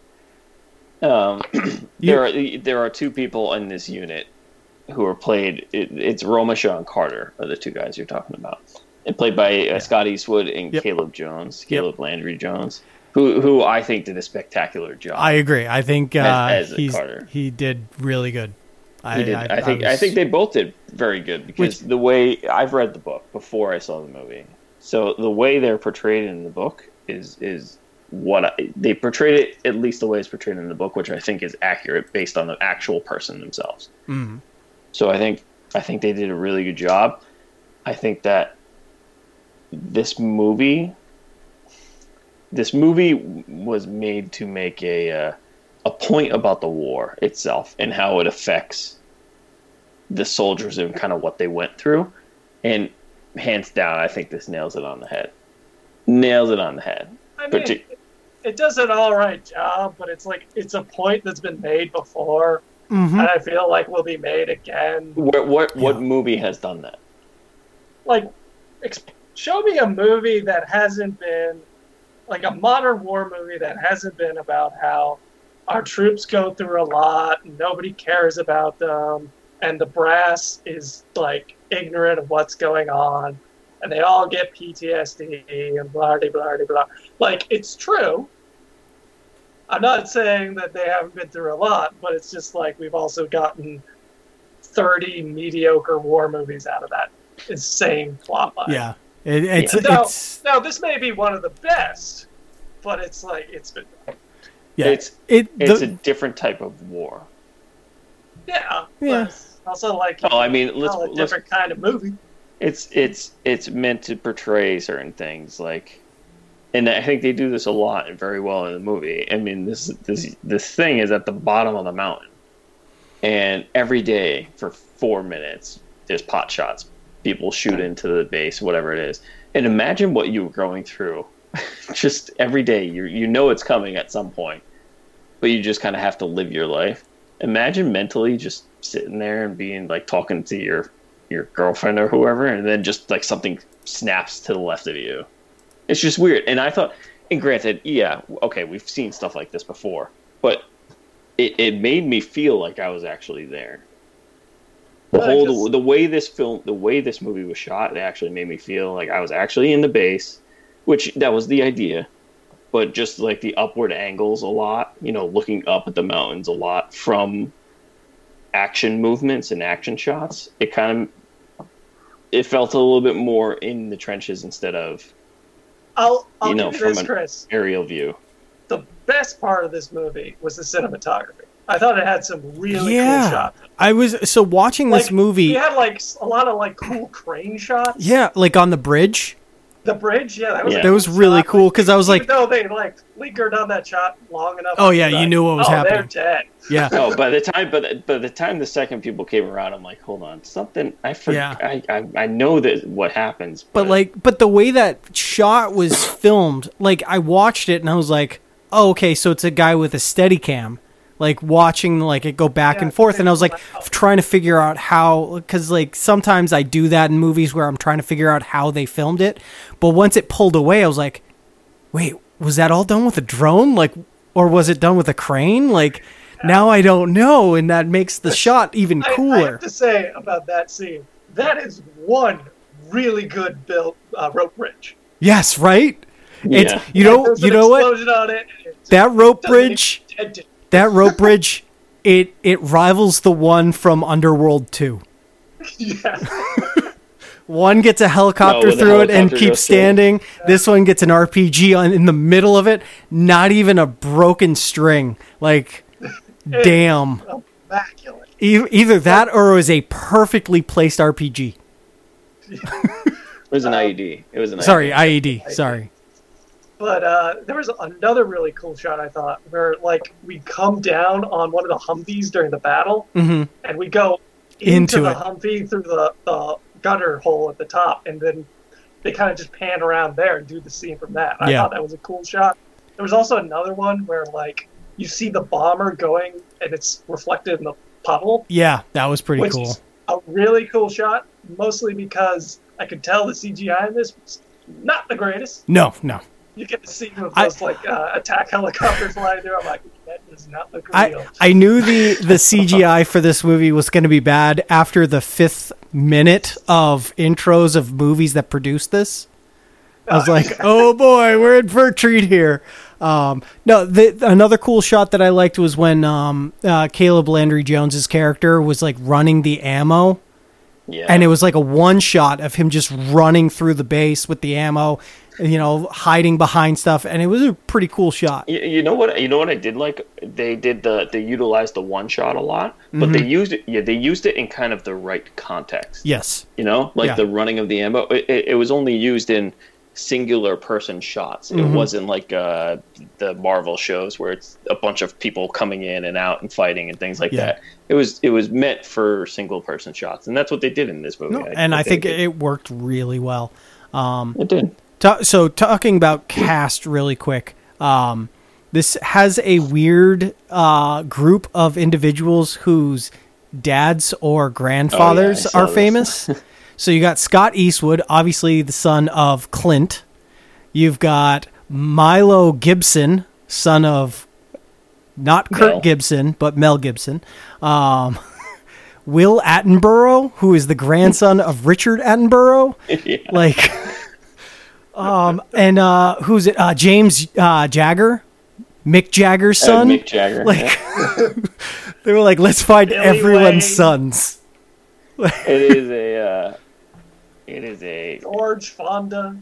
um You- there are there are two people in this unit who are played. It, it's Roma Sean Carter are the two guys you're talking about. And played by uh, Scott Eastwood and Yep. Caleb Jones, Caleb Landry Jones, who who I think did a spectacular job. I agree. I think uh, As- as a he's Carter. he did really good. I, He did. I, think I, was- think they both did very good because the way I've read the book before I saw the movie, so the way they're portrayed in the book is is what I, they portrayed it at least the way it's portrayed in the book, which I think is accurate based on the actual person themselves. Mhm. So I think I think they did a really good job. I think that this movie this movie was made to make a uh, a point about the war itself and how it affects the soldiers and kind of what they went through. And hands down, I think this nails it on the head. Nails it on the head. I mean, Partic- it, it does an all right job, but it's like it's a point that's been made before, Mhm. and I feel like will be made again. what what, what Yeah. movie has done that? Like, ex- show me a movie that hasn't been like a modern war movie that hasn't been about how our troops go through a lot and nobody cares about them, and the brass is like ignorant of what's going on, and they all get P T S D and blah blah blah blah. Like, it's true. I'm not saying that they haven't been through a lot, but it's just like we've also gotten thirty mediocre war movies out of that insane plot line. Yeah, it, it's Now, it's now this may be one of the best, but it's like it's been yeah. It's it it's the, a different type of war. yeah. Yeah. But it's also like Oh, I mean, let's, a let's different kind of movie. it's it's it's meant to portray certain things, like, and I think they do this a lot and very well in the movie. I mean, this this this thing is at the bottom of the mountain, and every day for four minutes there's pot shots. People shoot into the base, whatever it is, and imagine what you were going through. Just every day, you you know it's coming at some point, but you just kind of have to live your life. Imagine mentally just sitting there and being like talking to your your girlfriend or whoever, and then just like something snaps to the left of you. It's just weird. And I thought, and granted, yeah, okay, we've seen stuff like this before, but it, it made me feel like I was actually there. The Well, whole because- the, the way this film, the way this movie was shot, it actually made me feel like I was actually in the base, which that was the idea. But just like the upward angles a lot, you know, looking up at the mountains a lot from action movements and action shots, it kind of it felt a little bit more in the trenches instead of I'll, I'll You know, give you this, from an- Chris. aerial view. The best part of this movie was the cinematography. I thought it had some really yeah. cool shots. I was so watching this Like, movie. You had like a lot of like cool crane shots. Yeah, like on the bridge. The bridge, yeah, that was Yeah. a That was cool really shot. cool because I was Even like, though they like lingered on that shot long enough. Oh, I was yeah, you like, knew what was oh, happening. They're dead. yeah, No, by the time, but by the time the second people came around, I'm like, hold on, something. I forgot. Yeah. I, I I know that what happens, but like, but the way that shot was filmed, like I watched it and I was like, oh, okay, so it's a guy with a steady cam. Like watching like it go back Yeah, and forth, and I was like wow. trying to figure out how, because like sometimes I do that in movies where I'm trying to figure out how they filmed it, but once it pulled away, I was like, wait, was that all done with a drone, like, or was it done with a crane? Like now I don't know, and that makes the shot even I, I cooler. have to say about that scene, that is one really good built uh, rope bridge. Yes, right. It's Yeah. you know There's you an know what explosion on it, and it that rope doesn't even bridge intend to- that rope bridge it it rivals the one from Underworld two. Yeah. One gets a helicopter No, the through it and helicopter keeps goes through. standing. This one gets an R P G on in the middle of it. Not even a broken string. Like, damn. Immaculate. E- either that or it was a perfectly placed R P G. it was an I E D. It was an Sorry, I E I E D. Sorry. But uh, there was another really cool shot, I thought, where like we come down on one of the Humvees during the battle, Mhm. and we go into, Into the it. Humvee through the, the gutter hole at the top, and then they kind of just pan around there and do the scene from that. I Yeah. thought that was a cool shot. There was also another one where like you see the bomber going, and it's reflected in the puddle, Yeah, that was pretty which cool. is a really cool shot, mostly because I could tell the C G I in this was not the greatest. No, no. You get to see of I- those like uh, attack helicopters flying through. I'm like, that does not look I, real. I knew the, the C G I for this movie was going to be bad after the fifth minute of intros of movies that produced this. I was like, oh boy, we're in for a treat here. Um, no, the, another cool shot that I liked was when um, uh, Caleb Landry Jones's character was like running the ammo. Yeah. And it was like a one shot of him just running through the base with the ammo, you know, hiding behind stuff. And it was a pretty cool shot. You, you know what? You know what I did like? They did the they utilized the one shot a lot, but Mm-hmm. they used it. Yeah, they used it in kind of the right context. Yes. You know, like Yeah. the running of the ammo. It, it, it was only used in singular person shots. It Mm-hmm. wasn't like uh, the Marvel shows where it's a bunch of people coming in and out and fighting and things like Yeah. that. It was it was meant for single person shots, and that's what they did in this movie. No, and I think it worked really well. Um, it did. Ta- so talking about cast really quick, um, this has a weird uh, group of individuals whose dads or grandfathers Oh, saw are this. famous. So you got Scott Eastwood, obviously the son of Clint. You've got Milo Gibson, son of not Kurt Mel. Gibson, but Mel Gibson. Um, Will Attenborough, who is the grandson of Richard Attenborough. Yeah. Like, um, and uh, who's it? Uh, James uh, Jagger, Mick Jagger's Uh, son. Mick Jagger. Like, yeah. they were like, let's find Billy everyone's Wayne. sons. It is a. Uh, it is a. George Fonda.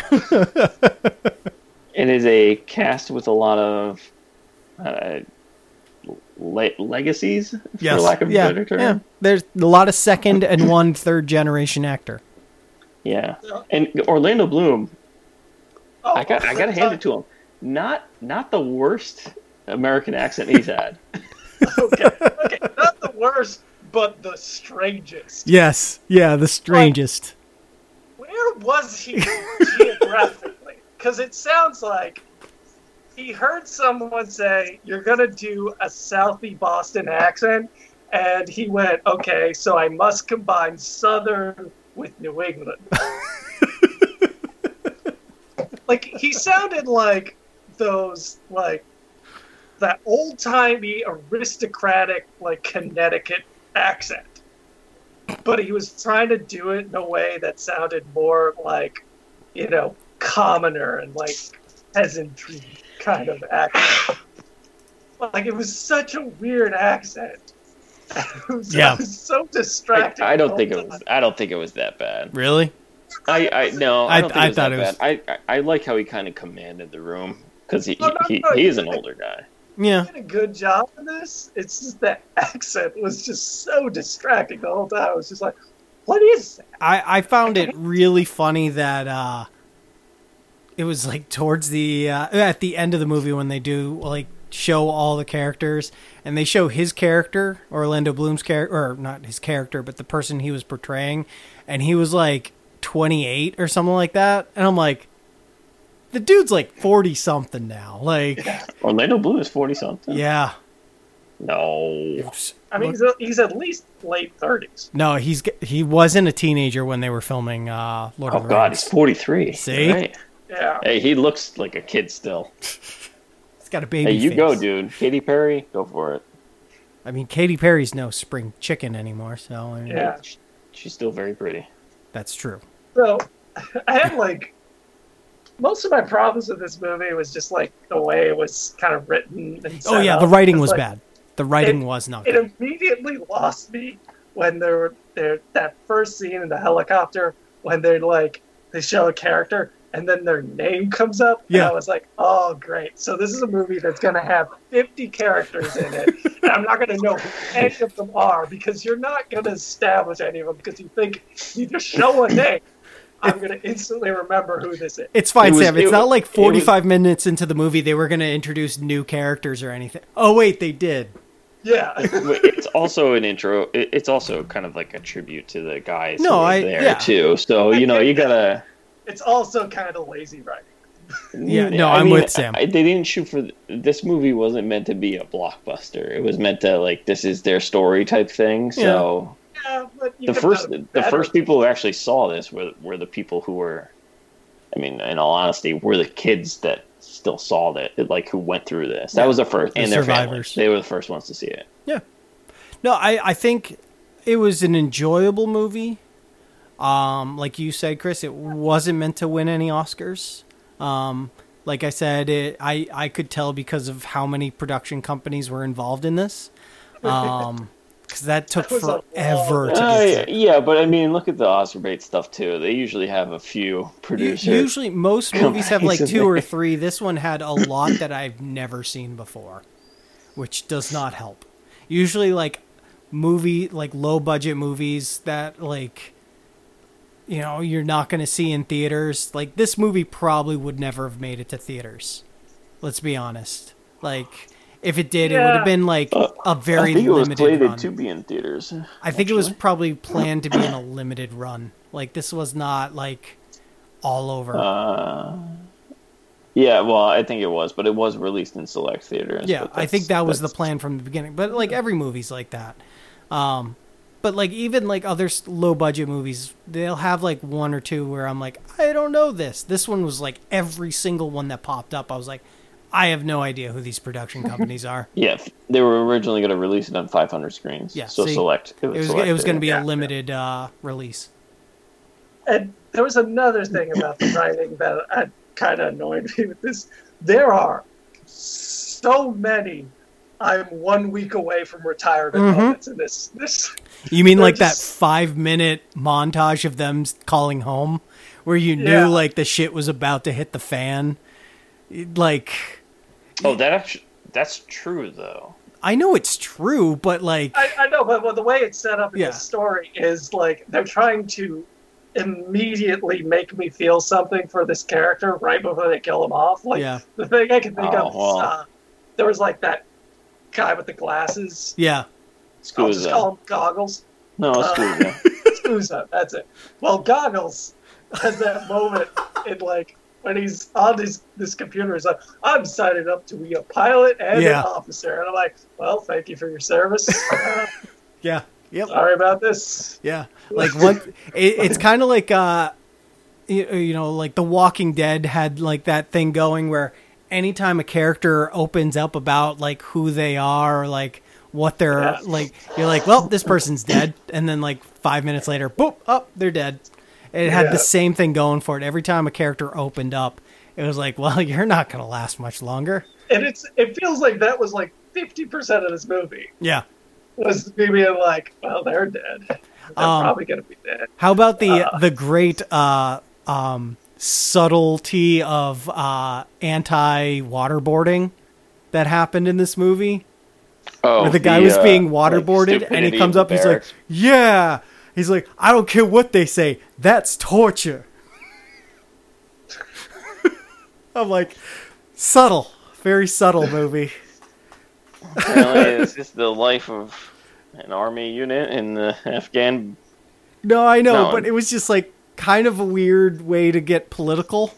It is a cast with a lot of uh, le- legacies, for lack of a yeah, better term. yeah. There's a lot of second and one third generation actor. Yeah. And Orlando Bloom, Oh, I got I got to hand it to him. Not not the worst American accent he's had. Okay, okay, not the worst, but the strangest. Yes, yeah, the strangest. Where was he geographically? Because it sounds like he heard someone say, you're going to do a Southie Boston accent, and he went, okay, so I must combine Southern with New England. Like, he sounded like those, like, that old-timey, aristocratic, like, Connecticut accent. But he was trying to do it in a way that sounded more like, you know, commoner and, like, peasantry kind of accent. Like, it was such a weird accent. It was, Yeah. it was so I, distracting. I the don't think it whole was. time. I don't think it was that bad. Really? I, I no. I, I- don't think I it was thought that it was- bad. I, I I like how he kind of commanded the room because he, Oh, no, he, no, he he is an did. older guy. Yeah. Did a good job in this. It's just that accent was just so distracting the whole time. I was just like, what is that? I, I found it really funny that uh, it was like towards the uh, at the end of the movie when they do like show all the characters, and they show his character, Orlando Bloom's character, or not his character, but the person he was portraying, and he was like twenty-eight or something like that, and I'm like, the dude's like forty something now, like Orlando Bloom is forty something. yeah. No, I mean, he's, he's at least late thirties. No, he's he wasn't a teenager when they were filming uh, Lord oh of the God, Rings. he's forty-three. See? Right. Yeah. Hey, he looks like a kid still. He's got a baby Hey, you face. go, dude. Katy Perry, go for it. I mean, Katy Perry's no spring chicken anymore, so I mean, Yeah. She's still very pretty. that's true. So, I had like most of my problems with this movie was just like the way it was kind of written and set Oh yeah, up. the writing It's was like, bad. The writing it- was not It good. immediately lost me when there were there that first scene in the helicopter when they're like they show a character and then their name comes up. And Yeah. I was like, oh great. So this is a movie that's gonna have fifty characters in it. And I'm not gonna know who any of them are because you're not gonna establish any of them because you think you just show a name. I'm gonna instantly remember who this is. It's fine, It was- Sam. It's it not was- like it was- forty-five minutes into the movie they were going to introduce new characters or anything. Oh wait, they did. Yeah. It's also an intro. it- It's also kind of like a tribute to the guys No, who were I- there yeah. too. So you know, you gotta. It's also kind of lazy writing. Yeah, no, I'm with Sam. I, they didn't shoot for this movie. Wasn't meant to be a blockbuster. It was meant to like this is their story type thing. So Yeah, but you the could first have done the better. first people who actually saw this were were the people who were. I mean, in all honesty, were the kids that still saw that, like who went through this. That was the first, The and their survivors. families. They were the first ones to see it. Yeah. No, I, I think it was an enjoyable movie. Um, like you said, Chris, it wasn't meant to win any Oscars. Um, like I said, it, I, I could tell because of how many production companies were involved in this. Um, because that took That was a forever long- to Uh, get to. yeah, but I mean, look at the Oscar bait stuff too. They usually have a few U- producers. Usually, most movies have like companies in two or there. three. This one had a lot that I've never seen before, which does not help. Usually, like movie, like low budget movies that like, you know, you're not going to see in theaters. Like this movie probably would never have made it to theaters. Let's be honest. Like if it did, it would Yeah. have been like a very I think it was limited slated run. to be in theaters. I think it was probably planned to be in a limited run. Like this was not like all over. Uh, yeah, well, I think it was, but it was released in select theaters. yeah, but I think that's- that was the that's- plan from the beginning. But like every movie's like that. Um, but like even like other low budget movies, they'll have like one or two where I'm like, I don't know this. This one was like every single one that popped up. I was like, I have no idea who these production companies are. Yeah, they were originally going to release it on five hundred screens. Yeah, so see, select. It was select it was going to be Yeah. a limited uh, release. And there was another thing about the writing that uh, kind of annoyed me with this. There are so many I'm one week away from retirement Mhm. moments in this. This You mean They're like that just- five minute montage of them s- calling home, where you knew Yeah. like the shit was about to hit the fan? Like, Oh, that actually, that's true though. I know it's true, but like, I, I know, but, but the way it's set up in Yeah. the story is like they're trying to immediately make me feel something for this character right before they kill him off. Like Yeah. the thing I can think Oh, of, well. is, uh, there was like that guy with the glasses. yeah, I'll just Scusa. call him Goggles. No, Uh, Scusa. Scusa, that's it. Well, Goggles has that moment in like when he's on his this computer. He's like, "I'm signing up to be a pilot and Yeah. an officer," and I'm like, "Well, thank you for your service. Uh, yeah, yep, sorry about this." yeah. Like what? It, it's kind of like uh, you, you know, like The Walking Dead had like that thing going where anytime a character opens up about like who they are or like what they're Yeah. like, you're like, well, this person's dead, and then like five minutes later, boop, up, they're dead. It had Yeah. the same thing going for it. Every time a character opened up, it was like, well, you're not going to last much longer. And it's it feels like that was like fifty percent of this movie Yeah. was me being like, "Well, they're dead. They're Um, probably gonna be dead." How about the Uh. the great uh, um, subtlety of uh, anti waterboarding that happened in this movie? Oh, Where the guy was uh, being like, waterboarded, and stupidity he comes of up, the he's like, barracks. "Yeah." He's like, "I don't care what they say. That's torture." I'm like, subtle, very subtle movie. Apparently, it's just the life of an army unit in the Afghan. No, I know, No. but it was just like kind of a weird way to get political.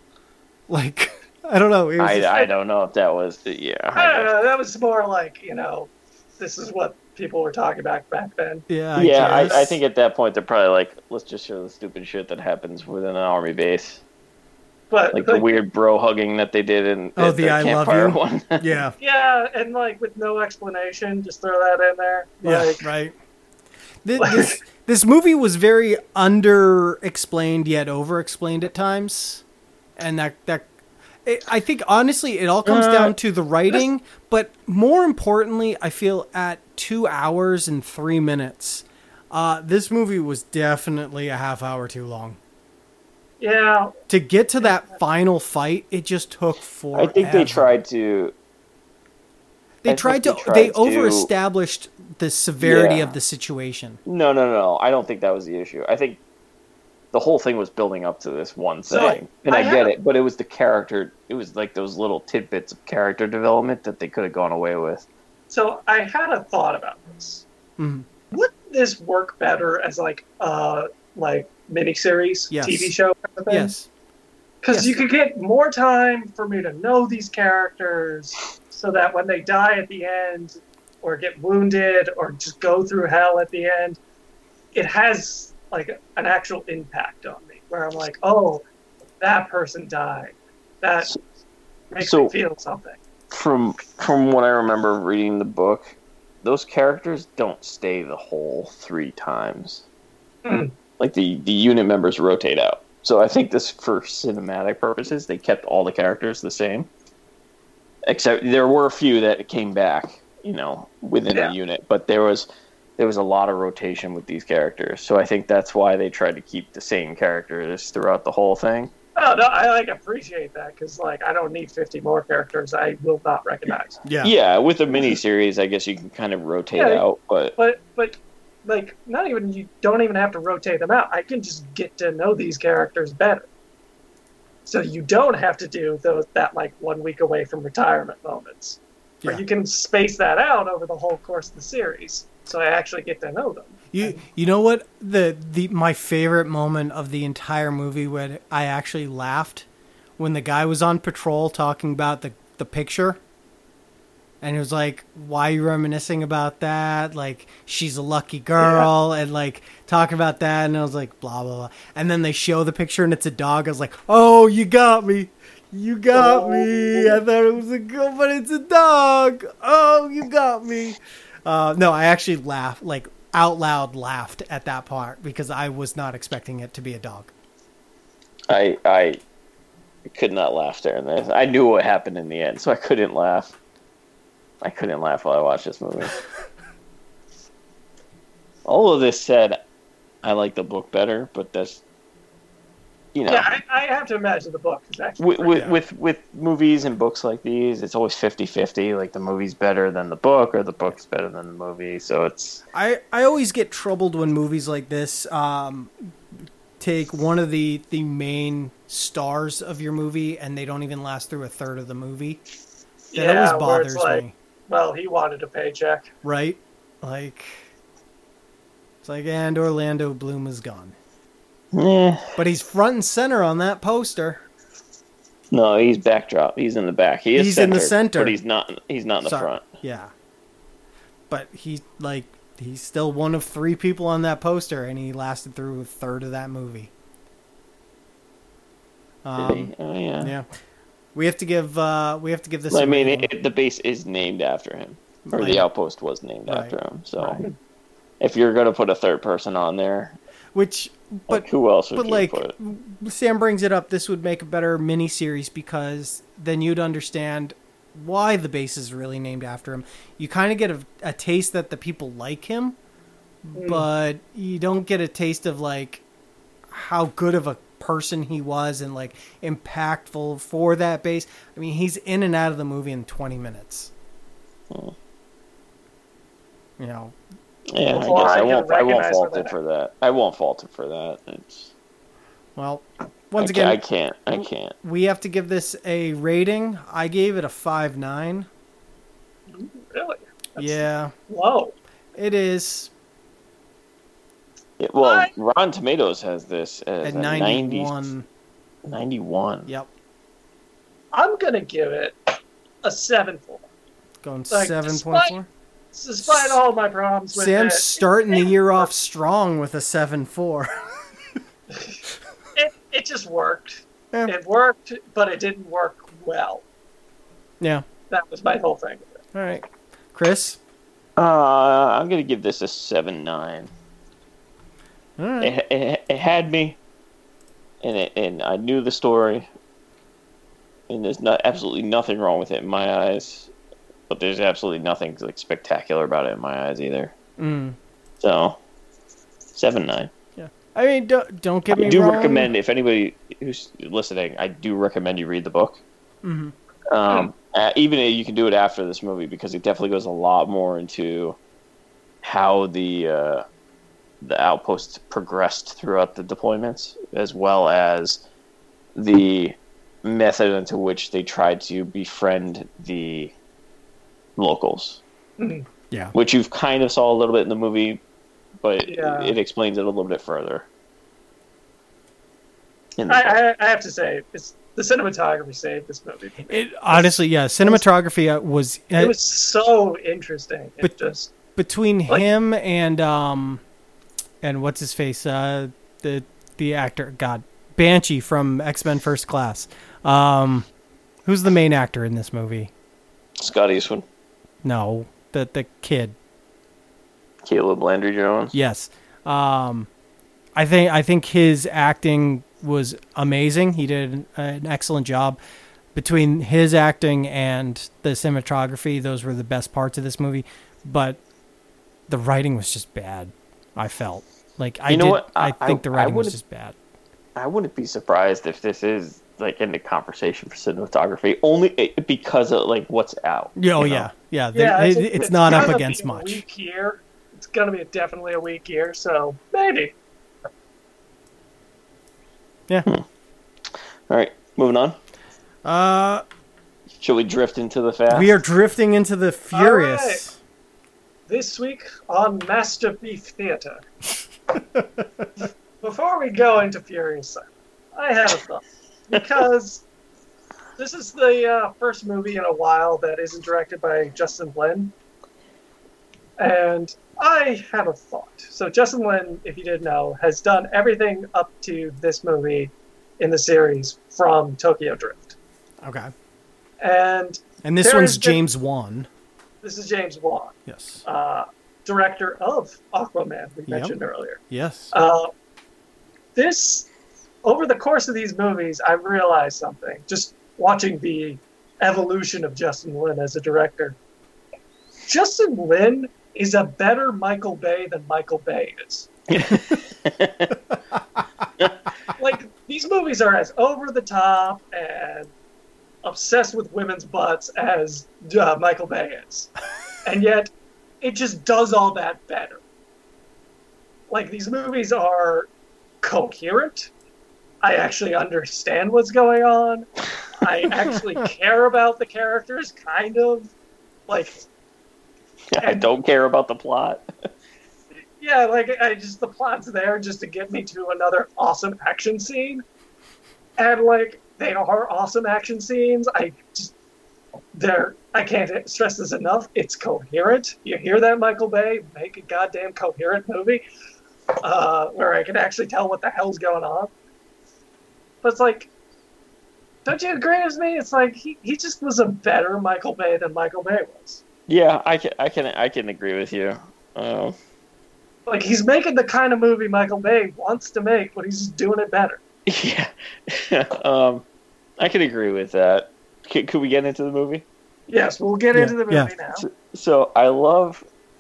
Like, I don't know. It was just- I, I don't know if that was the, yeah. I don't I know. That was more like, you know, this is what people were talking about back then. yeah, I yeah, I, guess. I think at that point they're probably like, let's just show the stupid shit that happens within an army base, But like the weird bro hugging that they did in Oh, at the I love campfire you. one. Yeah, yeah, and like with no explanation, just throw that in there. yeah, Like, right. Th- This this movie was very under-explained yet over-explained at times, and that that it, I think honestly it all comes Uh, down to the writing, but more importantly, I feel at two hours and three minutes, uh, this movie was definitely a half hour too long. yeah, To get to that final fight, it just took forever. I think they tried to. They I tried think to. they They, tried to- over-established the severity Yeah. of the situation. No, no, no. I don't think that was the issue. I think the whole thing was building up to this one So, thing, and I, I get have- it. But it was the character. It was like those little tidbits of character development that they could have gone away with. so I had a thought about this. Mhm. Would this work better as like uh like miniseries, Yes. T V show kind of thing? Yes. Because Yes. you could get more time for me to know these characters so that when they die at the end or get wounded or just go through hell at the end, it has like an actual impact on me where I'm like, oh, that person died. That makes So- me feel something. From from what I remember reading the book, those characters don't stay the whole three times. Hmm. Like the the unit members rotate out. So I think this, for cinematic purposes, they kept all the characters the same. Except there were a few that came back, you know, within Yeah. the unit, but there was there was a lot of rotation with these characters. So I think that's why they tried to keep the same characters throughout the whole thing. Oh no, I like appreciate that because like I don't need fifty more characters I will not recognize. Yeah. Yeah, with a mini series, I guess you can kind of rotate Yeah. out, but But but like not even you don't even have to rotate them out. I can just get to know these characters better. So you don't have to do those that like one week away from retirement moments. Where Yeah. you can space that out over the whole course of the series. So I actually get to know them. You you know what the the my favorite moment of the entire movie when I actually laughed when the guy was on patrol talking about the the picture, and he was like, "Why are you reminiscing about that? Like she's a lucky girl," and like talking about that, and I was like, "Blah blah blah," and then they show the picture and it's a dog. I was like, "Oh, you got me." You got me. I thought it was a girl, but it's a dog. Oh, you got me. Uh, no, I actually laughed, like out loud laughed at that part because I was not expecting it to be a dog. I I could not laugh during this. I knew what happened in the end, so I couldn't laugh. I couldn't laugh while I watched this movie. All of this said, I like the book better, but that's, you know, Yeah, I, I have to imagine the book is actually with, pretty with, good. with with movies and books like these, it's always fifty-fifty. Like the movie's better than the book, or the book's better than the movie. So it's I, I always get troubled when movies like this um, take one of the, the main stars of your movie and they don't even last through a third of the movie. That yeah, always where it's bothers like, me. well, he wanted a paycheck. Right? Like, it's like, and Orlando Bloom is gone. yeah. But he's front and center on that poster. No, he's backdrop. He's in the back. He is He's in the centered, center. but he's not. He's not in the Sorry. front. Yeah. But he, like, he's still one of three people on that poster, and he lasted through a third of that movie. Did Um, he? Oh yeah. yeah. We have to give, uh, we have to give this I a mean, rating. it, the base is named after him, or Right. the outpost was named Right. after him. So, Right. if you're gonna put a third person on there, Which, but like, who else would But you like put? Sam brings it up, this would make a better miniseries because then you'd understand why the base is really named after him. You kind of get a, a taste that the people like him, but you don't get a taste of like how good of a person he was and like impactful for that base. I mean, he's in and out of the movie in twenty minutes. Hmm. You know, Yeah, Before I guess I I get won't. I won't recognized fault for it that. for that. I won't fault it for that. It's well, Once I can't, I again, can't. I can't. we have to give this a rating. I gave it a five nine. Really? That's Yeah, low. it is Yeah, well, What? Rotten Tomatoes has this as at a ninety-one. ninety, ninety-one. Yep, I'm gonna give it a seven four. going Like, seven point four. Despite all my problems with Sam's it, starting the it, year off strong with a seven four. it, it just worked. Yeah. It worked, but it didn't work well. Yeah. That was my whole thing with it. All right, Chris. Uh, I'm gonna give this a seven nine. All right. It, it, it had me, and it, and I knew the story, and there's not absolutely nothing wrong with it in my eyes, but there's absolutely nothing like spectacular about it in my eyes either. Mm. So, seven nine. I mean, don't, don't get me I do wrong. recommend if anybody who's listening, I do recommend you read the book. Mhm. Um, uh, even if you can do it after this movie because it definitely goes a lot more into how the uh, the outposts progressed throughout the deployments, as well as the method into which they tried to befriend the locals, Mhm. Yeah. which you've kind of saw a little bit in the movie, but Yeah. it, it explains it a little bit further. In the I, book. I, I have to say, it's the cinematography saved this movie. for me. It honestly, yeah, cinematography uh, was, uh, It was so interesting. It But- just between like- him and um and what's his face uh the the actor God Banshee from X-Men First Class. Um, who's the main actor in this movie? Scott Eastwood, No, the the kid. Caleb Landry Jones. Yes. Um, I think I think his acting was amazing. He did an excellent job. Between his acting and the cinematography, those were the best parts of this movie. But the writing was just bad. I felt like I You know did. what? I, I- think the I writing was would've- just bad. I wouldn't be surprised if this is like in the conversation for cinematography, only it- because of like what's out. Yeah, oh you know? yeah, yeah. yeah, they- it's, it- it's not up gonna against be a much. Weak year. It's gonna be definitely a weak year. So maybe. Yeah. All right, moving on. Uh, Shall we drift into the fast? we are drifting into the furious. This week on Master Beef Theater. Before we go into Furious, I had a thought. Because this is the uh, first movie in a while that isn't directed by Justin Lin. And I had a thought. So Justin Lin, if you didn't know, has done everything up to this movie in the series from Tokyo Drift. Okay. And And this There one's is diff- James Wan. this is James Wan, Yes. uh, director of Aquaman, we Yep. mentioned earlier. Yes. Uh, this, over the course of these movies, I've realized something. Just watching the evolution of Justin Lin as a director. Justin Lin is a better Michael Bay than Michael Bay is. Like, these movies are as over the top and obsessed with women's butts as uh, Michael Bay is. And yet, it just does all that better. Like, these movies are coherent. I actually understand what's going on. I actually care about the characters, kind of. Like, I don't care about the plot. yeah, like, I just, the plot's there just to get me to another awesome action scene. And, like, they are awesome action scenes. I just, they're, I can't stress this enough. It's coherent. You hear that, Michael Bay? Make a goddamn coherent movie uh, where I can actually tell what the hell's going on. But it's like, don't you agree with me? It's like, he, he just was a better Michael Bay than Michael Bay was. Yeah, I can, I can, I can agree with you. Um, Like, he's making the kind of movie Michael Bay wants to make, but he's just doing it better. yeah, um, I can agree with that. Could, could we get into the movie? Yes, we'll get Yeah, into the movie yeah. now. So, so I love.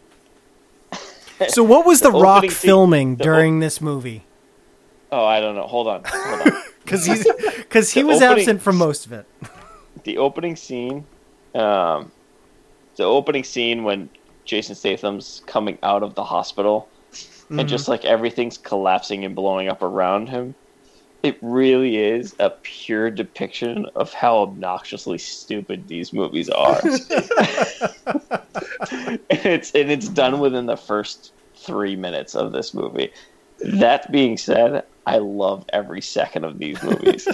So what was The, The Rock opening scene- filming the during this movie? Oh, I don't know. Hold on, hold on. Because he's because he The was opening- absent from most of it. The opening scene, um, the opening scene when Jason Statham's coming out of the hospital, Mhm. and just like everything's collapsing and blowing up around him. it really is a pure depiction of how obnoxiously stupid these movies are. and it's and it's done within the first three minutes of this movie. That being said, I love every second of these movies.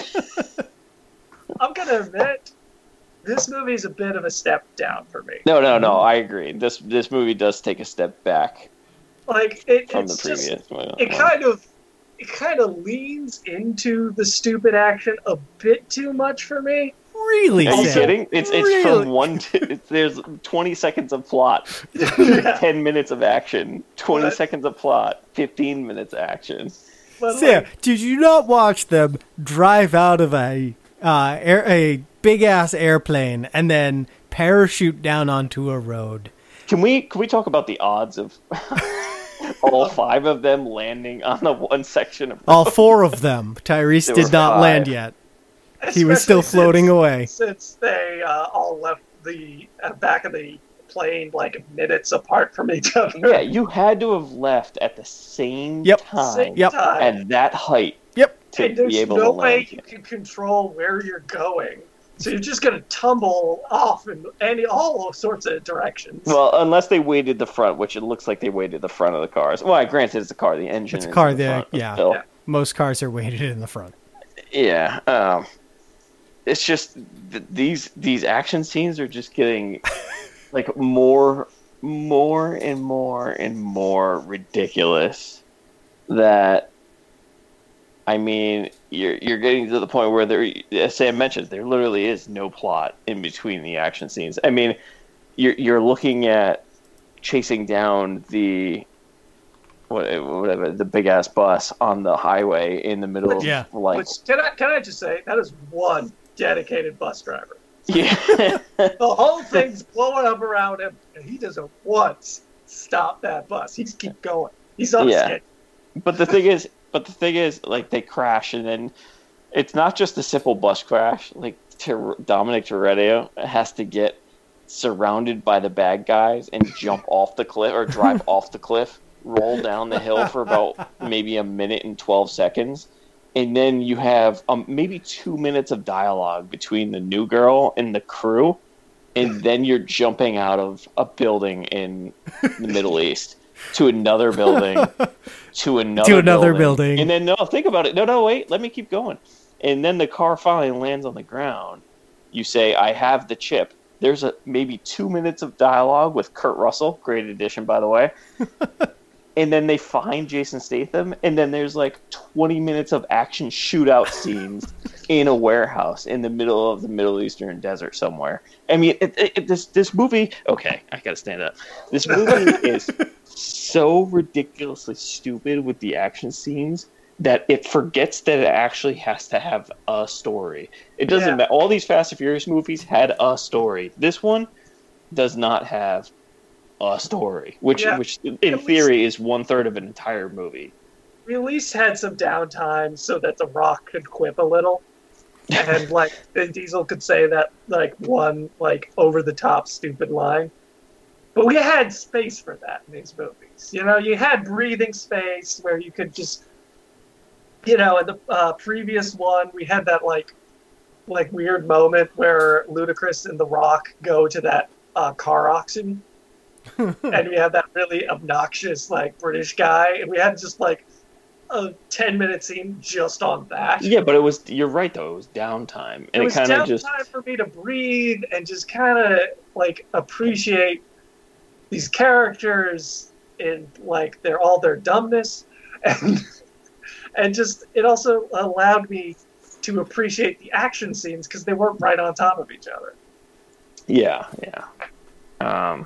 I'm gonna admit, this movie is a bit of a step down for me. No, no, no. I agree. This this movie does take a step back. Like it, from the it's previous just, one. it kind of, it kind of leans into the stupid action a bit too much for me. Really? Are you Sam? kidding? It's it's Really? from one. To, it's, there's twenty seconds of plot, ten minutes of action, twenty What? seconds of plot, fifteen minutes action. But Sam, like, did you not watch them drive out of a uh, air, a big ass airplane and then parachute down onto a road? Can we can we talk about the odds of all five of them landing on the one section of All four of them. Tyrese There did were not five. land yet. He was still especially floating since, away. Since they uh, all left the uh, back of the plane like minutes apart from each other. Yeah, you had to have left at the same Yep. time Same Yep. time. at that height Yep. to And there's be able no to way land. you can control where you're going. So you're just going to tumble off in any all sorts of directions. Well, unless they weighted the front, which it looks like they weighted the front of the cars. Well, granted, it's a car. The engine It's a is car in the there, front, but yeah. still. Yeah. Most cars are weighted in the front. Yeah, um, it's just th- these these action scenes are just getting like more, more and more and more ridiculous. That I mean, you're you're getting to the point where there, as Sam mentioned, there literally is no plot in between the action scenes. I mean, you're you're looking at chasing down the what- whatever the big ass bus on the highway in the middle of Yeah. like Which, can I can I just say that is one dedicated bus driver. yeah. The whole thing's blowing up around him, and he doesn't once stop that bus. He just keep going. He's on Yeah. schedule. But the thing is, but the thing is, like they crash, and then it's not just a simple bus crash. Like Ter- Dominic Toretto has to get surrounded by the bad guys and jump off the cliff or drive off the cliff, roll down the hill for about maybe a minute and twelve seconds, and then you have um, maybe two minutes of dialogue between the new girl and the crew, and then you're jumping out of a building in the Middle East to another building, to another To another building. and then no, think about it. No, no, wait, let me keep going. And then the car finally lands on the ground. You say, "I have the chip." There's a maybe two minutes of dialogue with Kurt Russell, great addition, by the way. And then they find Jason Statham, and then there's like twenty minutes of action shootout scenes in a warehouse in the middle of the Middle Eastern desert somewhere. I mean, it, it, it- this this movie. Okay, I gotta stand up. This movie is so ridiculously stupid with the action scenes that it forgets that it actually has to have a story. It doesn't Yeah. matter. All these Fast and Furious movies had a story. This one does not have a story, which, Yeah. which in At theory is one third of an entire movie. We at least had some downtime so that The Rock could quip a little, and like Vin Diesel could say that like one like over the top stupid line. But we had space for that in these movies. You know, you had breathing space where you could just, you know, in the uh, previous one we had that like like weird moment where Ludacris and The Rock go to that uh, car auction. And we had that really obnoxious like British guy, and we had just like a ten minute scene just on that. Yeah, but it was. You're right though. It was downtime, and it it, was kind of downtime just. for me to breathe and just kind of like appreciate these characters in like their all their dumbness, and and just it also allowed me to appreciate the action scenes because they weren't right on top of each other. Yeah, yeah. Um,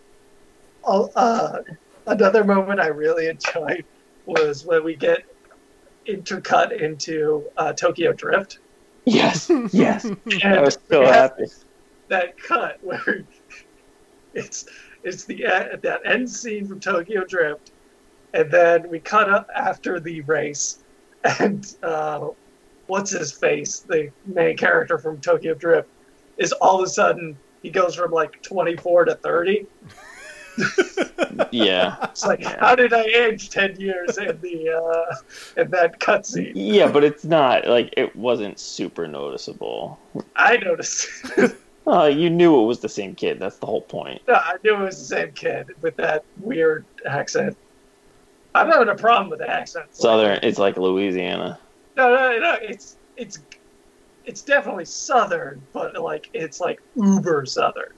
Oh, uh, another moment I really enjoyed was when we get intercut into uh, Tokyo Drift. yes, yes. I And was so we have happy. that cut where it's it's the uh, that end scene from Tokyo Drift, and then we cut up after the race, and uh, what's his face, the main character from Tokyo Drift, is all of a sudden he goes from like twenty-four to thirty. Yeah. It's like, how did I age ten years in the uh, in that cutscene? Yeah, but it's not like it wasn't super noticeable. I noticed. Uh, you knew it was the same kid. That's the whole point. No, I knew it was the same kid with that weird accent. I'm having a problem with the accent. Southern. It's like Louisiana. No, no, no. It's it's it's definitely Southern, but like it's like uber Southern.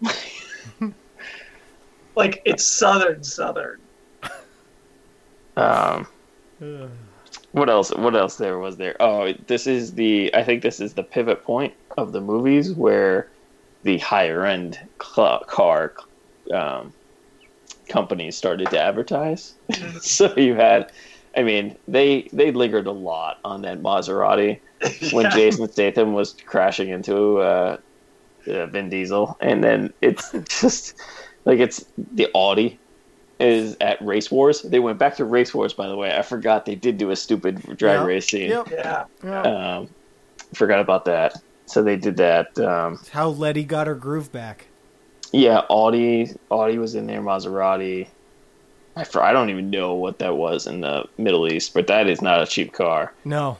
Like it's Southern Southern. Um. What else? What else there was there? Oh, this is the. I think this is the pivot point of the movies where the higher end cl- car um, companies started to advertise. So you had, I mean, they they lingered a lot on that Maserati when Yeah. Jason Statham was crashing into uh, uh, Vin Diesel, and then it's just like it's the Audi is at Race Wars. They went back to Race Wars, by the way. I forgot they did do a stupid drag Yep. race scene. Yep. Yeah. Yeah. Um, forgot about that. So they did that. Um, It's how Letty got her groove back. yeah, Audi. Audi was in there. Maserati. I, for, I don't even know what that was in the Middle East, but that is not a cheap car. No.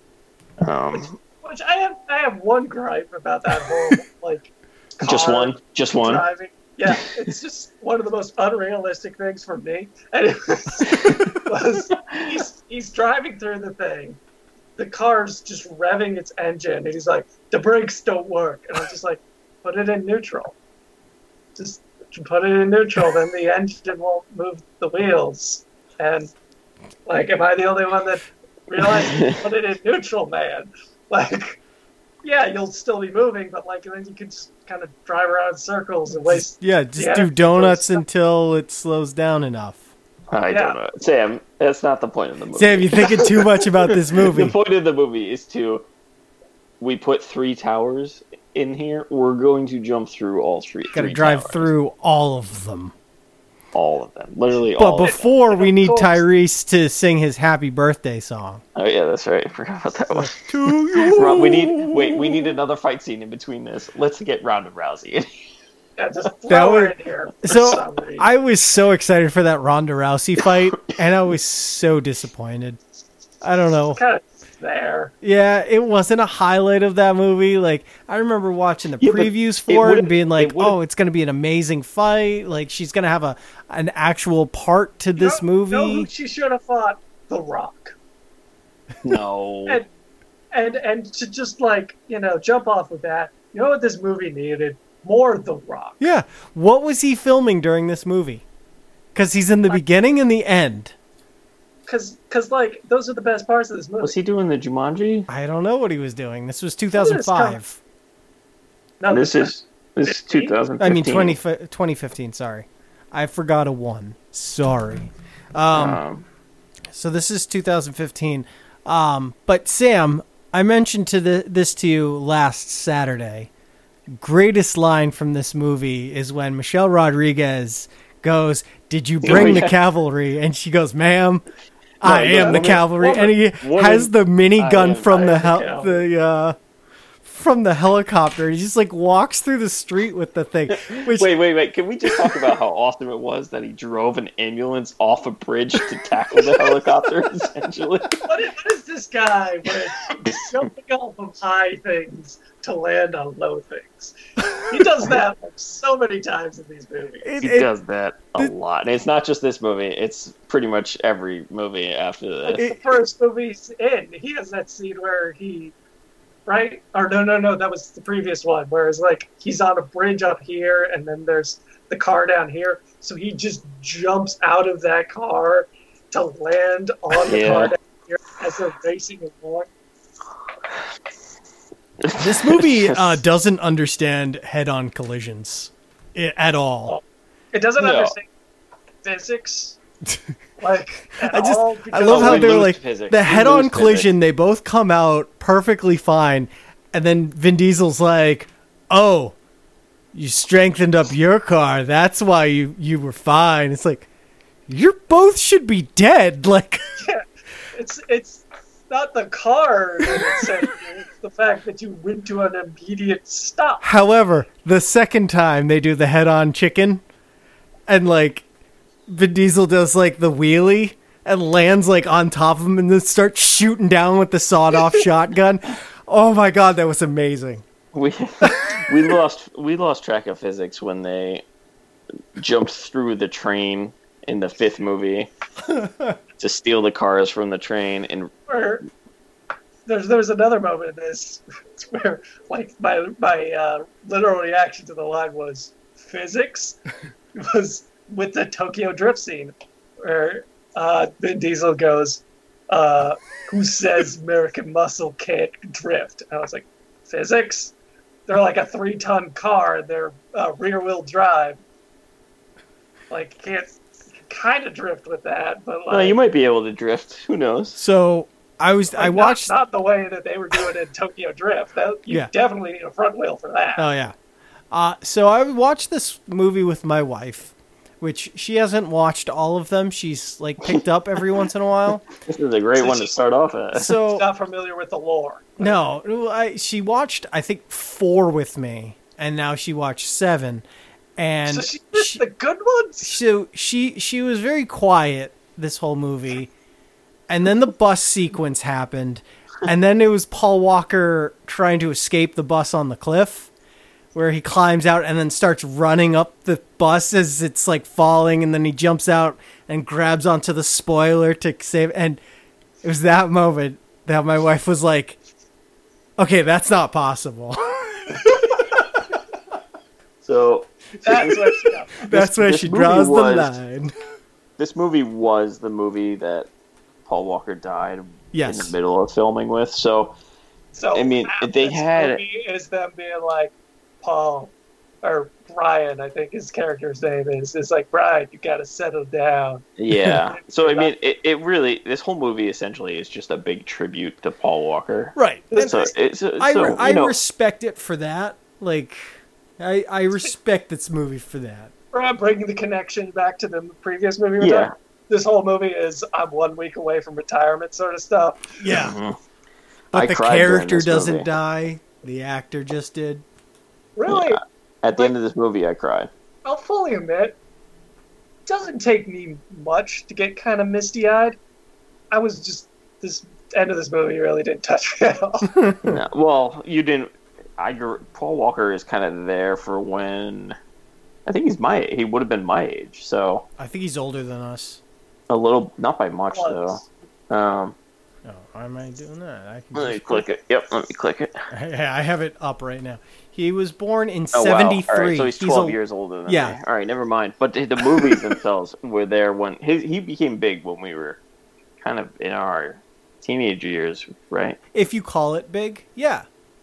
Um, Which I have I have one gripe about that whole like just car one. Just one. driving. Yeah, it's just one of the most unrealistic things for me. And it was, was he's he's driving through the thing. The car's just revving its engine, and he's like, "The brakes don't work," and I'm just like, "Put it in neutral. Just put it in neutral, then the engine won't move the wheels." And like, am I the only one that realized to put it in neutral, man? Like, yeah, you'll still be moving, but like, then you can just kind of drive around in circles and waste. Yeah, just Yeah. do donuts until it slows down enough. I Yeah. don't know, Sam. That's not the point of the movie. Sam, you're thinking too much about this The movie. point of the movie is to we put three towers in here. We're going to jump through all three. Got to three drive towers. through all of them. all of them. Literally But all of them. before, we need course. Tyrese to sing his happy birthday song. Oh yeah, that's right. I forgot about that one. To you. Ron, we need wait. We need another fight scene in between this. Let's get Ronda Rousey in. Yeah, just That throw her was- in here. for So some reason. I was so excited for that Ronda Rousey fight, and I was so disappointed. I don't know. kind of there. Yeah, it wasn't a highlight of that movie. Like, I remember watching the Yeah, but previews it for it would've- and being like, it would've- "Oh, it's going to be an amazing fight. Like, she's going to have a an actual part to this You know- movie." you know who she should have fought? The Rock. No. And and and to just like, you know, jump off of that. You know what this movie needed? More The Rock. Yeah. What was he filming during this movie? Because he's in the beginning and the end. Cause, cause like those are the best parts of this movie. Was he doing the Jumanji? I don't know what he was doing. This was two thousand five. No, This is this is fifteen? two thousand I fifteen. mean, twenty, twenty fifteen, sorry. I forgot a one. Sorry. Um, Um, so this is two thousand fifteen. Um, but Sam, I mentioned to the, this to you last Saturday. Greatest line from this movie is when Michelle Rodriguez goes, "Did you bring yeah. the cavalry?" And she goes, "Ma'am, I No, am no, the woman- cavalry." woman- and he woman, has the I minigun am- from I the am the hel- cavalry. the uh, from the helicopter. He just like walks through the street with the thing. Which wait, wait, wait. Can we just talk about how awesome it was that he drove an ambulance off a bridge to tackle the helicopter, essentially? What is, what is this guy with jumping off of high things to land on low things? He does that like so many times in these movies. it- He it- does that a lot. And it's not just this movie. It's pretty much every movie after that. It's the first movie he's in. He has that scene where he, right? Or no, no, no, that was the previous one. Whereas like he's on a bridge up here, and then there's the car down here. So he just jumps out of that car to land on the Yeah. car down here as they're racing along. This movie uh, doesn't understand head-on collisions i- at all. It doesn't No. understand physics, like at I just- all. I because- love how we they're lose like physics. the We head-on lose collision. They both come out perfectly fine, and then Vin Diesel's like, "Oh, you strengthened up your car. That's why you you were fine." It's like, you both should be dead. Like, Yeah, it's it's not the car that it's saying, it's the fact that you went to an immediate stop. however, the second time they do the head-on chicken, and like Vin Diesel does like the wheelie and lands like on top of him and then starts shooting down with the sawed-off shotgun. Oh my god, that was amazing. We we lost we lost track of physics when they jumped through the train in the fifth movie to steal the cars from the train. And Where there's there's another moment in this where like my my uh, literal reaction to the line was physics was with the Tokyo Drift scene where uh, Vin Diesel goes, uh, "Who says American muscle can't drift?" And I was like, physics? They're like a three-ton car. They're uh, rear-wheel drive. Like, can't kind of drift with that, but like, well, you might be able to drift. Who knows? So I was like, I watched not, not the way that they were doing in Tokyo Drift. That, you Yeah. definitely need a front wheel for that. Oh yeah. Uh, so I watched this movie with my wife, which she hasn't watched all of them. She's like picked up every once in a while. This is a great one to start off at. So She's not familiar with the lore. no, I, she watched I think four with me, and now she watched seven. And So she missed she- the good ones. so she she was very quiet this whole movie, and then the bus sequence happened, and then it was Paul Walker trying to escape the bus on the cliff, where he climbs out and then starts running up the bus as it's like falling, and then he jumps out and grabs onto the spoiler to save. And it was that moment that my wife was like, "Okay, that's not possible." So That's what she got. That's where this she movie draws the was- line. this movie was the movie that Paul Walker died Yes. in the middle of filming with. So So I mean, half they this had- movie is them being like, Paul or Brian, I think his character's name is. Is like, Brian, you got to settle down. yeah. So I mean, it, it really this whole movie essentially is just a big tribute to Paul Walker. Right. And So it's so, I, so, I you know, respect it for that. Like, I I respect this movie for that. We're bringing the connection back to the previous movie. We're Yeah. talking. This whole movie is I'm one week away from retirement sort of stuff. Yeah. Mhm. But I the cried during character this doesn't movie. die. The actor just did. Really, Yeah. At the end of this movie, I cried. I'll fully admit, it doesn't take me much to get kind of misty-eyed. I was just this end of this movie really didn't touch me at all. No, well, you didn't. I gr- Paul Walker is kind of there for when. I think he's my. He would have been my age, so I think he's older than us. a little, not by much Close. though. Um, Oh, why am I doing that? I can let me just click it. Yep, let me click it. I have it up right now. He was born in Oh wow! seventy-three. All right, so he's twelve a- years older than Yeah. me. All right, never mind. But the, the movies themselves were there when his, he became big when we were kind of in our teenage years, right? If you call it big, yeah.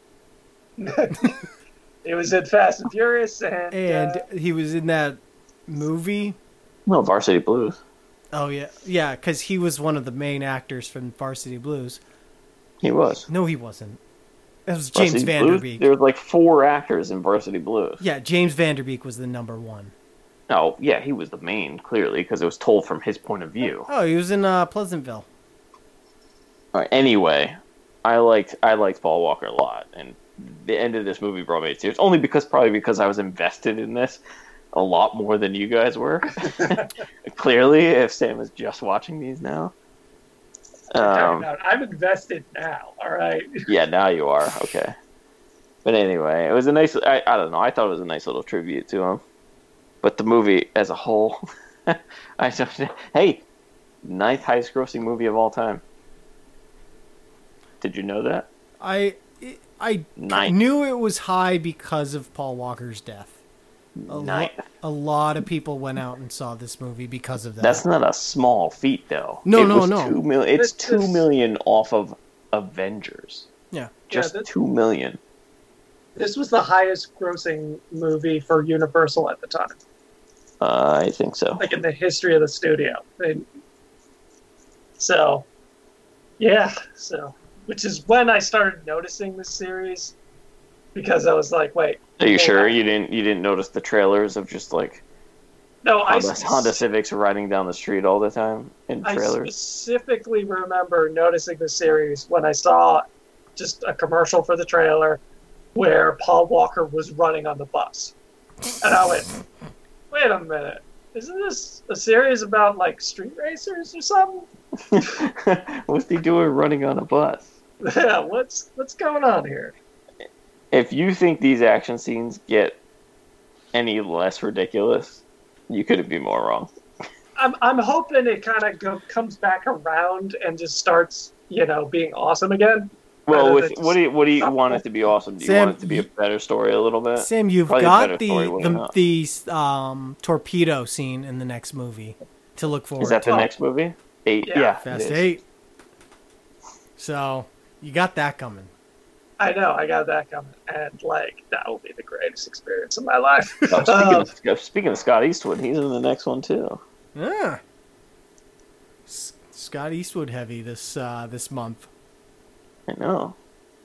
It was in Fast and Furious, and, And uh, he was in that movie. Well, Varsity Blues. Oh yeah, yeah, because he was one of the main actors from Varsity Blues. He was. No, he wasn't. It was James Varsity Van Der Blues? Beek. There was like four actors in Varsity Blues. Yeah, James Van Der Beek was the number one. No, yeah, he was the main, clearly, because it was told from his point of view. Oh, he was in uh, Pleasantville. All right, anyway, I liked I liked Paul Walker a lot, and the end of this movie brought me to tears. Only because probably because I was invested in this a lot more than you guys were. Clearly, if Sam is just watching these now. talking Um, about, I'm invested now. All right. yeah, now you are. Okay. But anyway, it was a nice. I, I don't know. I thought it was a nice little tribute to him. But the movie as a whole, I don't. Hey, ninth highest grossing movie of all time. Did you know that? I I Ninth. knew it was high because of Paul Walker's death. A, lo- Ninth. a lot of people went out and saw this movie because of that. That's not a small feat, though. No, it no, was no. Two mil- it's This- two this- million off of Avengers. yeah. Just Yeah, this- two million. This was the highest grossing movie for Universal at the time, Uh, I think so. like in the history of the studio. They, so, yeah, so which is when I started noticing this series because I was like, wait, Are you hold sure on. you didn't you didn't notice the trailers of just like No, I, Honda, Honda Civics riding down the street all the time in I trailers? specifically remember noticing the series when I saw just a commercial for the trailer where Paul Walker was running on the bus. And I went, wait a minute. isn't this a series about like street racers or something? What's he doing running on a bus? Yeah, what's what's going on here? If you think these action scenes get any less ridiculous, you couldn't be more wrong. I'm I'm hoping it kind of go, comes back around and just starts, you know, being awesome again. Well, with what do you what do you want it to be awesome? Do you Sam, want it to be a better story a little bit? Sam, you've Probably a got better the story, wouldn't the, it? the um, torpedo scene in the next movie to look forward Is that to. the next movie? Eight. Yeah. Yeah. Fast it is. Eight. So you got that coming. I know, I got that coming, and like that will be the greatest experience of my life. Oh, speaking, Um, of, speaking of Scott Eastwood, he's in the next one too. Yeah. S- Scott Eastwood heavy this uh, this month. I know.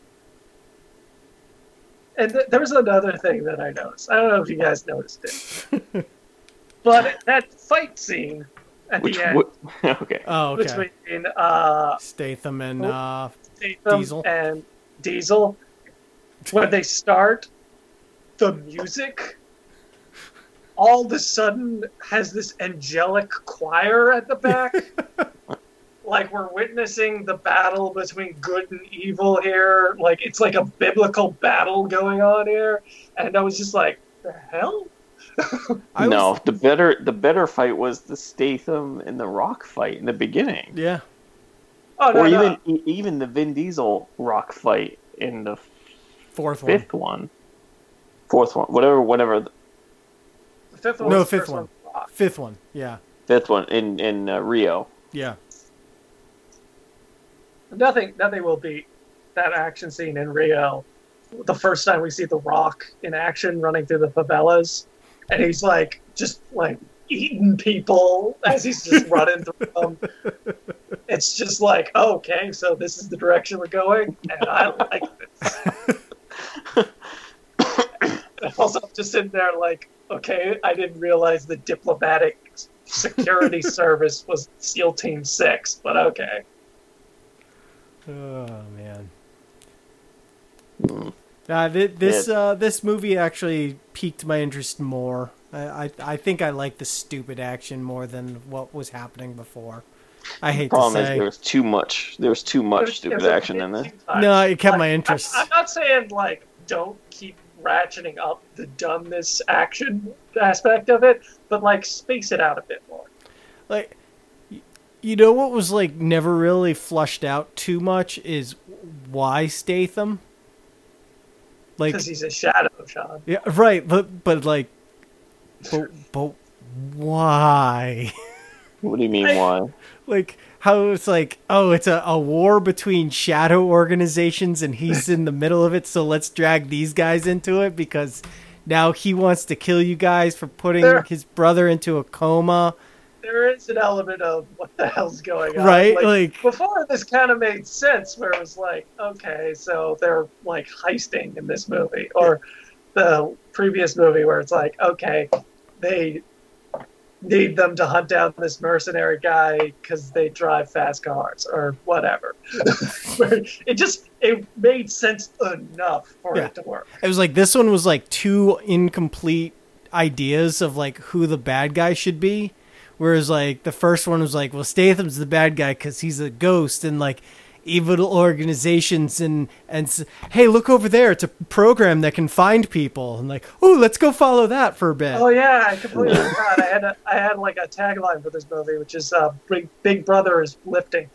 And th- there was another thing that I noticed. I don't know if you guys noticed it, but that fight scene at Which the end what, okay. Oh, okay. between uh, Statham and uh, Statham Diesel. and Diesel, when they start, the music all of a sudden has this angelic choir at the back. Like we're witnessing the battle between good and evil here. Like it's like a biblical battle going on here. And I was just like, the hell? I no, was- the better the better fight was the Statham and the Rock fight in the beginning, yeah. Oh, no, or no. even e- even the Vin Diesel Rock fight in the Fourth one. fifth one, fourth one, whatever, whatever. The The fifth one No, was the fifth first one. one. Fifth one. Yeah. fifth one in in uh, Rio. Yeah. Nothing, nothing will beat that action scene in Rio. The first time we see The Rock in action running through the favelas, and he's like just like eating people as he's just running through them. It's just like, oh, okay, so this is the direction we're going, and I like this. And also, I'm just sitting there like, okay, I didn't realize the diplomatic security service was SEAL Team Six, but okay. Oh man. Uh, th- this uh, this movie actually piqued my interest more. I, I I think I like the stupid action more than what was happening before. I hate Problem to is say. there was too much. There was too much stupid There's a action in there. few times. No, it kept Like, my interest. I'm, I'm not saying like don't keep ratcheting up the dumbness action aspect of it, but like space it out a bit more. Like, y- you know what was like never really flushed out too much is why Statham. Like, Because he's a shadow, Sean. yeah, right, but but like, but but why? What do you mean? Why? Like how it's like, oh, it's a, a war between shadow organizations and he's in the middle of it, so let's drag these guys into it because now he wants to kill you guys for putting There- his brother into a coma. There is an element of what the hell's going on. Right, like- before this kind of made sense where it was like, okay, so they're like heisting in this movie. Or the previous movie where it's like, okay, they need them to hunt down this mercenary guy because they drive fast cars or whatever. Where it just it made sense enough for Yeah. it to work. It was like this one was like two incomplete ideas of like who the bad guy should be. Whereas like the first one was like, well, Statham's the bad guy because he's a ghost and like evil organizations and and s- hey, look over there, it's a program that can find people and like, oh, let's go follow that for a bit. Oh yeah, I completely forgot. I had a, I had like a tagline for this movie, which is uh, "Big Big Brother is lifting."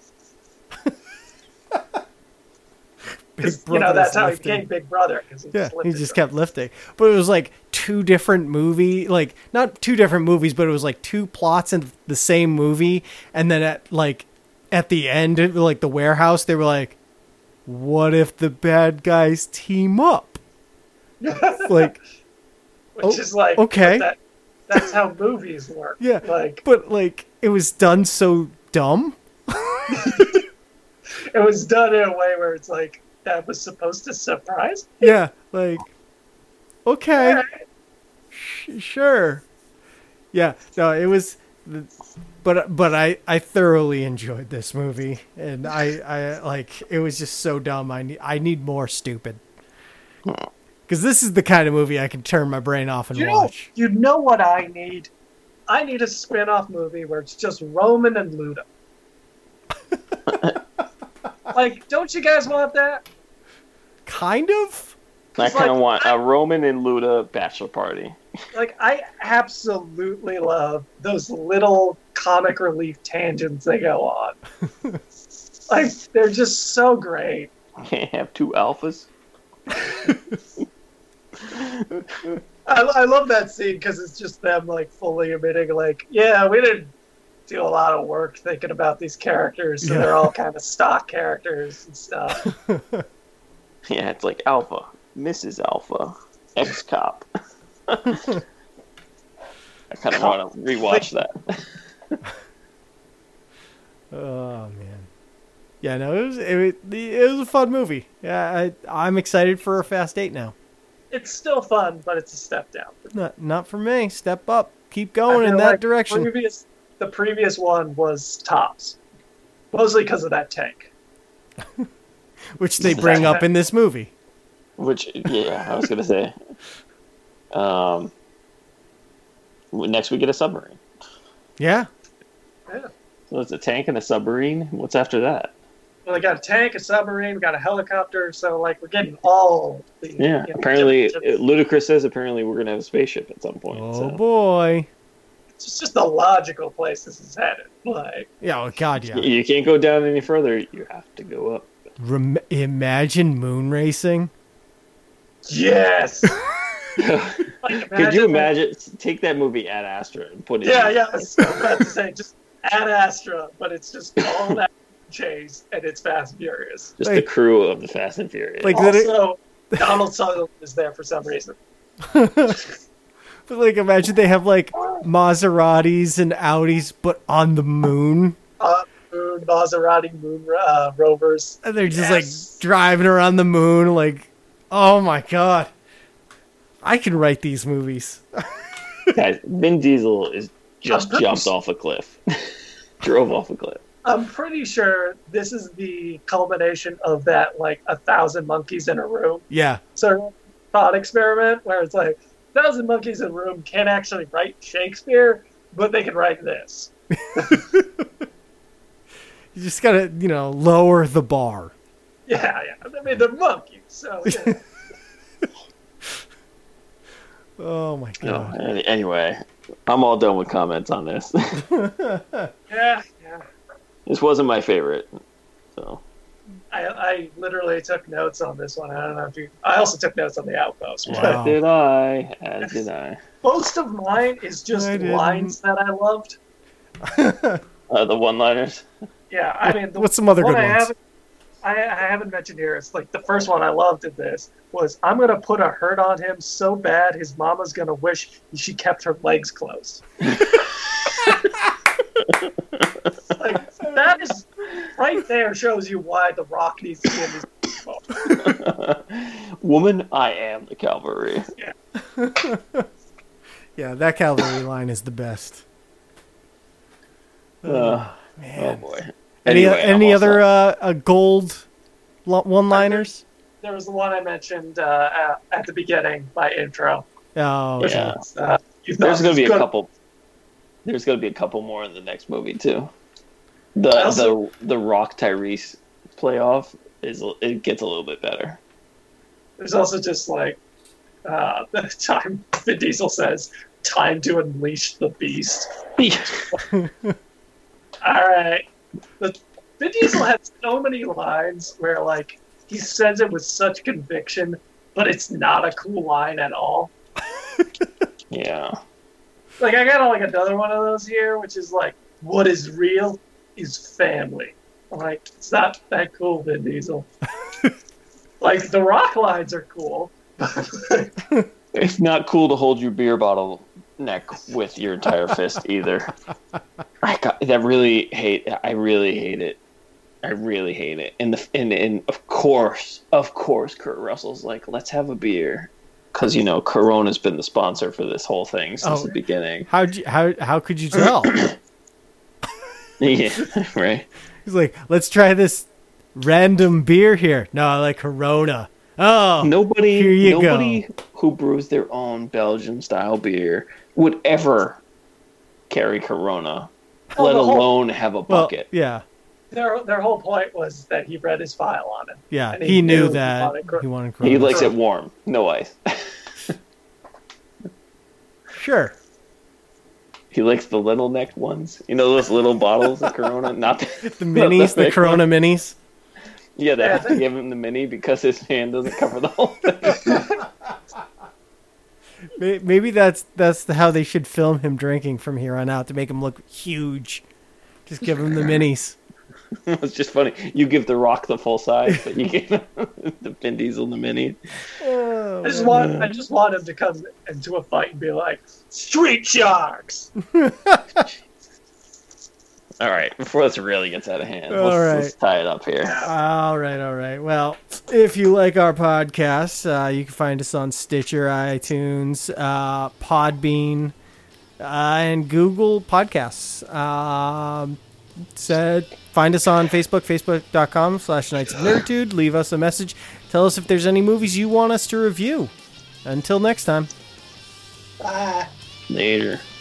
Big 'Cause, you know Brother that's is how lifting. he became Big Brother because he Yeah, just he lifted just drugs. kept lifting. But it was like two different movie, like not two different movies, but it was like two plots in the same movie. And then at like at the end, it- like the warehouse, they were like, "What if the bad guys team up?" Like, which oh, is like okay. That, that's how movies work. yeah, like but like it was done so dumb. it was done in a way where it's like that was supposed to surprise. Yeah, like okay. Alright. Sh- sure. Yeah, no, it was, but but I, I thoroughly enjoyed this movie, and I, I like it was just so dumb. I need I need more stupid, because this is the kind of movie I can turn my brain off and You know, watch. you know what I need? I need a spin-off movie where it's just Roman and Luda. Like, don't you guys want that? Kind of. I It's kind of like- want a Roman and Luda bachelor party. Like, I absolutely love those little comic relief tangents they go on. Like, they're just so great. Can't have two alphas. I, I love that scene because it's just them, like, fully admitting, like, yeah, we didn't do a lot of work thinking about these characters, so Yeah. they're all kind of stock characters and stuff. Yeah, it's like Alpha, Missus Alpha, ex-cop. I kind of want to rewatch that. Oh man. Yeah, no, it was it, was- it was a fun movie. Yeah, I, I'm excited for a Fast Eight now. It's still fun, but it's a step down. Not not for me. Step up. Keep I going in feel that like direction. Previous, the previous one was tops, mostly because of that tank. Which they bring up in this movie. Which, yeah, I was gonna say. Um, next we get a submarine. Yeah. Yeah. So it's a tank and a submarine. What's after that? Well, we got a tank, a submarine, we got a helicopter, so like we're getting all the Yeah, you know, apparently, different- Ludacris says apparently we're gonna have a spaceship at some point. Oh so. boy. it's just the logical place this is headed. Like, Yeah. Oh God. Yeah. You can't go down any further. You have to go up. Rem- imagine moon racing. yes. Like, Could you imagine? Take that movie Ad Astra and put it. Yeah, in. yeah. I was about to say just Ad Astra, but it's just all that chase and it's Fast and Furious. Just Like- the crew of the Fast and Furious. Like that. Also, Donald Sutherland is there for some reason. But like, imagine they have like Maseratis and Audis, but on the moon, Uh, moon, Maserati moon uh, rovers. and they're just Yes. like driving around the moon. Like, oh my God, I can write these movies. Guys, Vin Diesel is just I'm pretty jumped s- off a cliff, drove off a cliff. I'm pretty sure this is the culmination of that, like, a thousand monkeys in a room Yeah. sort of thought experiment where it's like, thousand monkeys in a room can't actually write Shakespeare, but they can write this. You just gotta, you know, lower the bar. Yeah, yeah. I mean, they're monkeys, so yeah. Oh my No, God. any- anyway, I'm all done with comments on this. yeah, yeah. This wasn't my favorite, so I, I literally took notes on this one. I don't know if you. I also took notes on the Outpost. Wow. as did I. As did I. Most of mine is just I didn't. lines that I loved. Uh, the one-liners. Yeah, I mean, the What's some other one good I ones? haven't, I, I haven't mentioned here. It's like the first one I loved in this was I'm gonna put a hurt on him so bad his mama's gonna wish she kept her legs closed. Like that is right there shows you why The Rock needs to be in these movies. Woman, I am the cavalry. Yeah, that cavalry line is the best. Uh, oh Man. boy. Any Anyway, I'm any all other set. uh, uh, gold lo- one-liners? There was the one I mentioned uh, at, at the beginning by intro. Oh, which Yeah. was, uh, you thought There's gonna was be a good. couple. There's gonna be a couple more in the next movie too. The I also- the the Rock Tyrese playoff is it gets a little bit better. There's also just like uh, the time Vin Diesel says, "Time to unleash the beast." All right, the Vin Diesel has so many lines where like he says it with such conviction, but it's not a cool line at all. Yeah. Like I got like another one of those here, which is like, "What is real is family." I'm like, it's not that cool, Vin Diesel. Like the Rock lines are cool. It's not cool to hold your beer bottle neck with your entire fist either. I got, that really hate. I really hate it. I really hate it. And the and, and of course, of course, Kurt Russell's like, let's have a beer, because you know Corona's been the sponsor for this whole thing since Oh. the beginning. how how how could you tell? Yeah, right. He's like, let's try this random beer here. No, I like Corona. Oh, Nobody, here you nobody go. who brews their own Belgian style beer would ever carry Corona, Well, let the whole- alone have a Well, bucket. yeah, Their their whole point was that he read his file on it. yeah. And He, he knew knew he that wanted cor- he wanted He Corona. likes it warm, no ice. Sure. He likes the little necked ones. You know those little bottles of Corona? Not the, The minis, the big Corona one. minis. Yeah, they Yeah, have to give him the mini because his hand doesn't cover the whole thing. May- Maybe that's that's how they should film him drinking from here on out to make him look huge. Just give him the minis. It's just funny. You give The Rock the full size, but you give him the Vin Diesel the mini. Oh, I just want I just want him to come into a fight and be like, Street Sharks! All right, before this really gets out of hand, All let's, right. let's tie it up here. All right, all right. Well, if you like our podcast, uh, you can find us on Stitcher, iTunes, uh, Podbean, uh, and Google Podcasts. Um, said, find us on Facebook, facebook.com slash Knights of Nerditude. Leave us a message. Tell us if there's any movies you want us to review. Until next time. Bye. Later.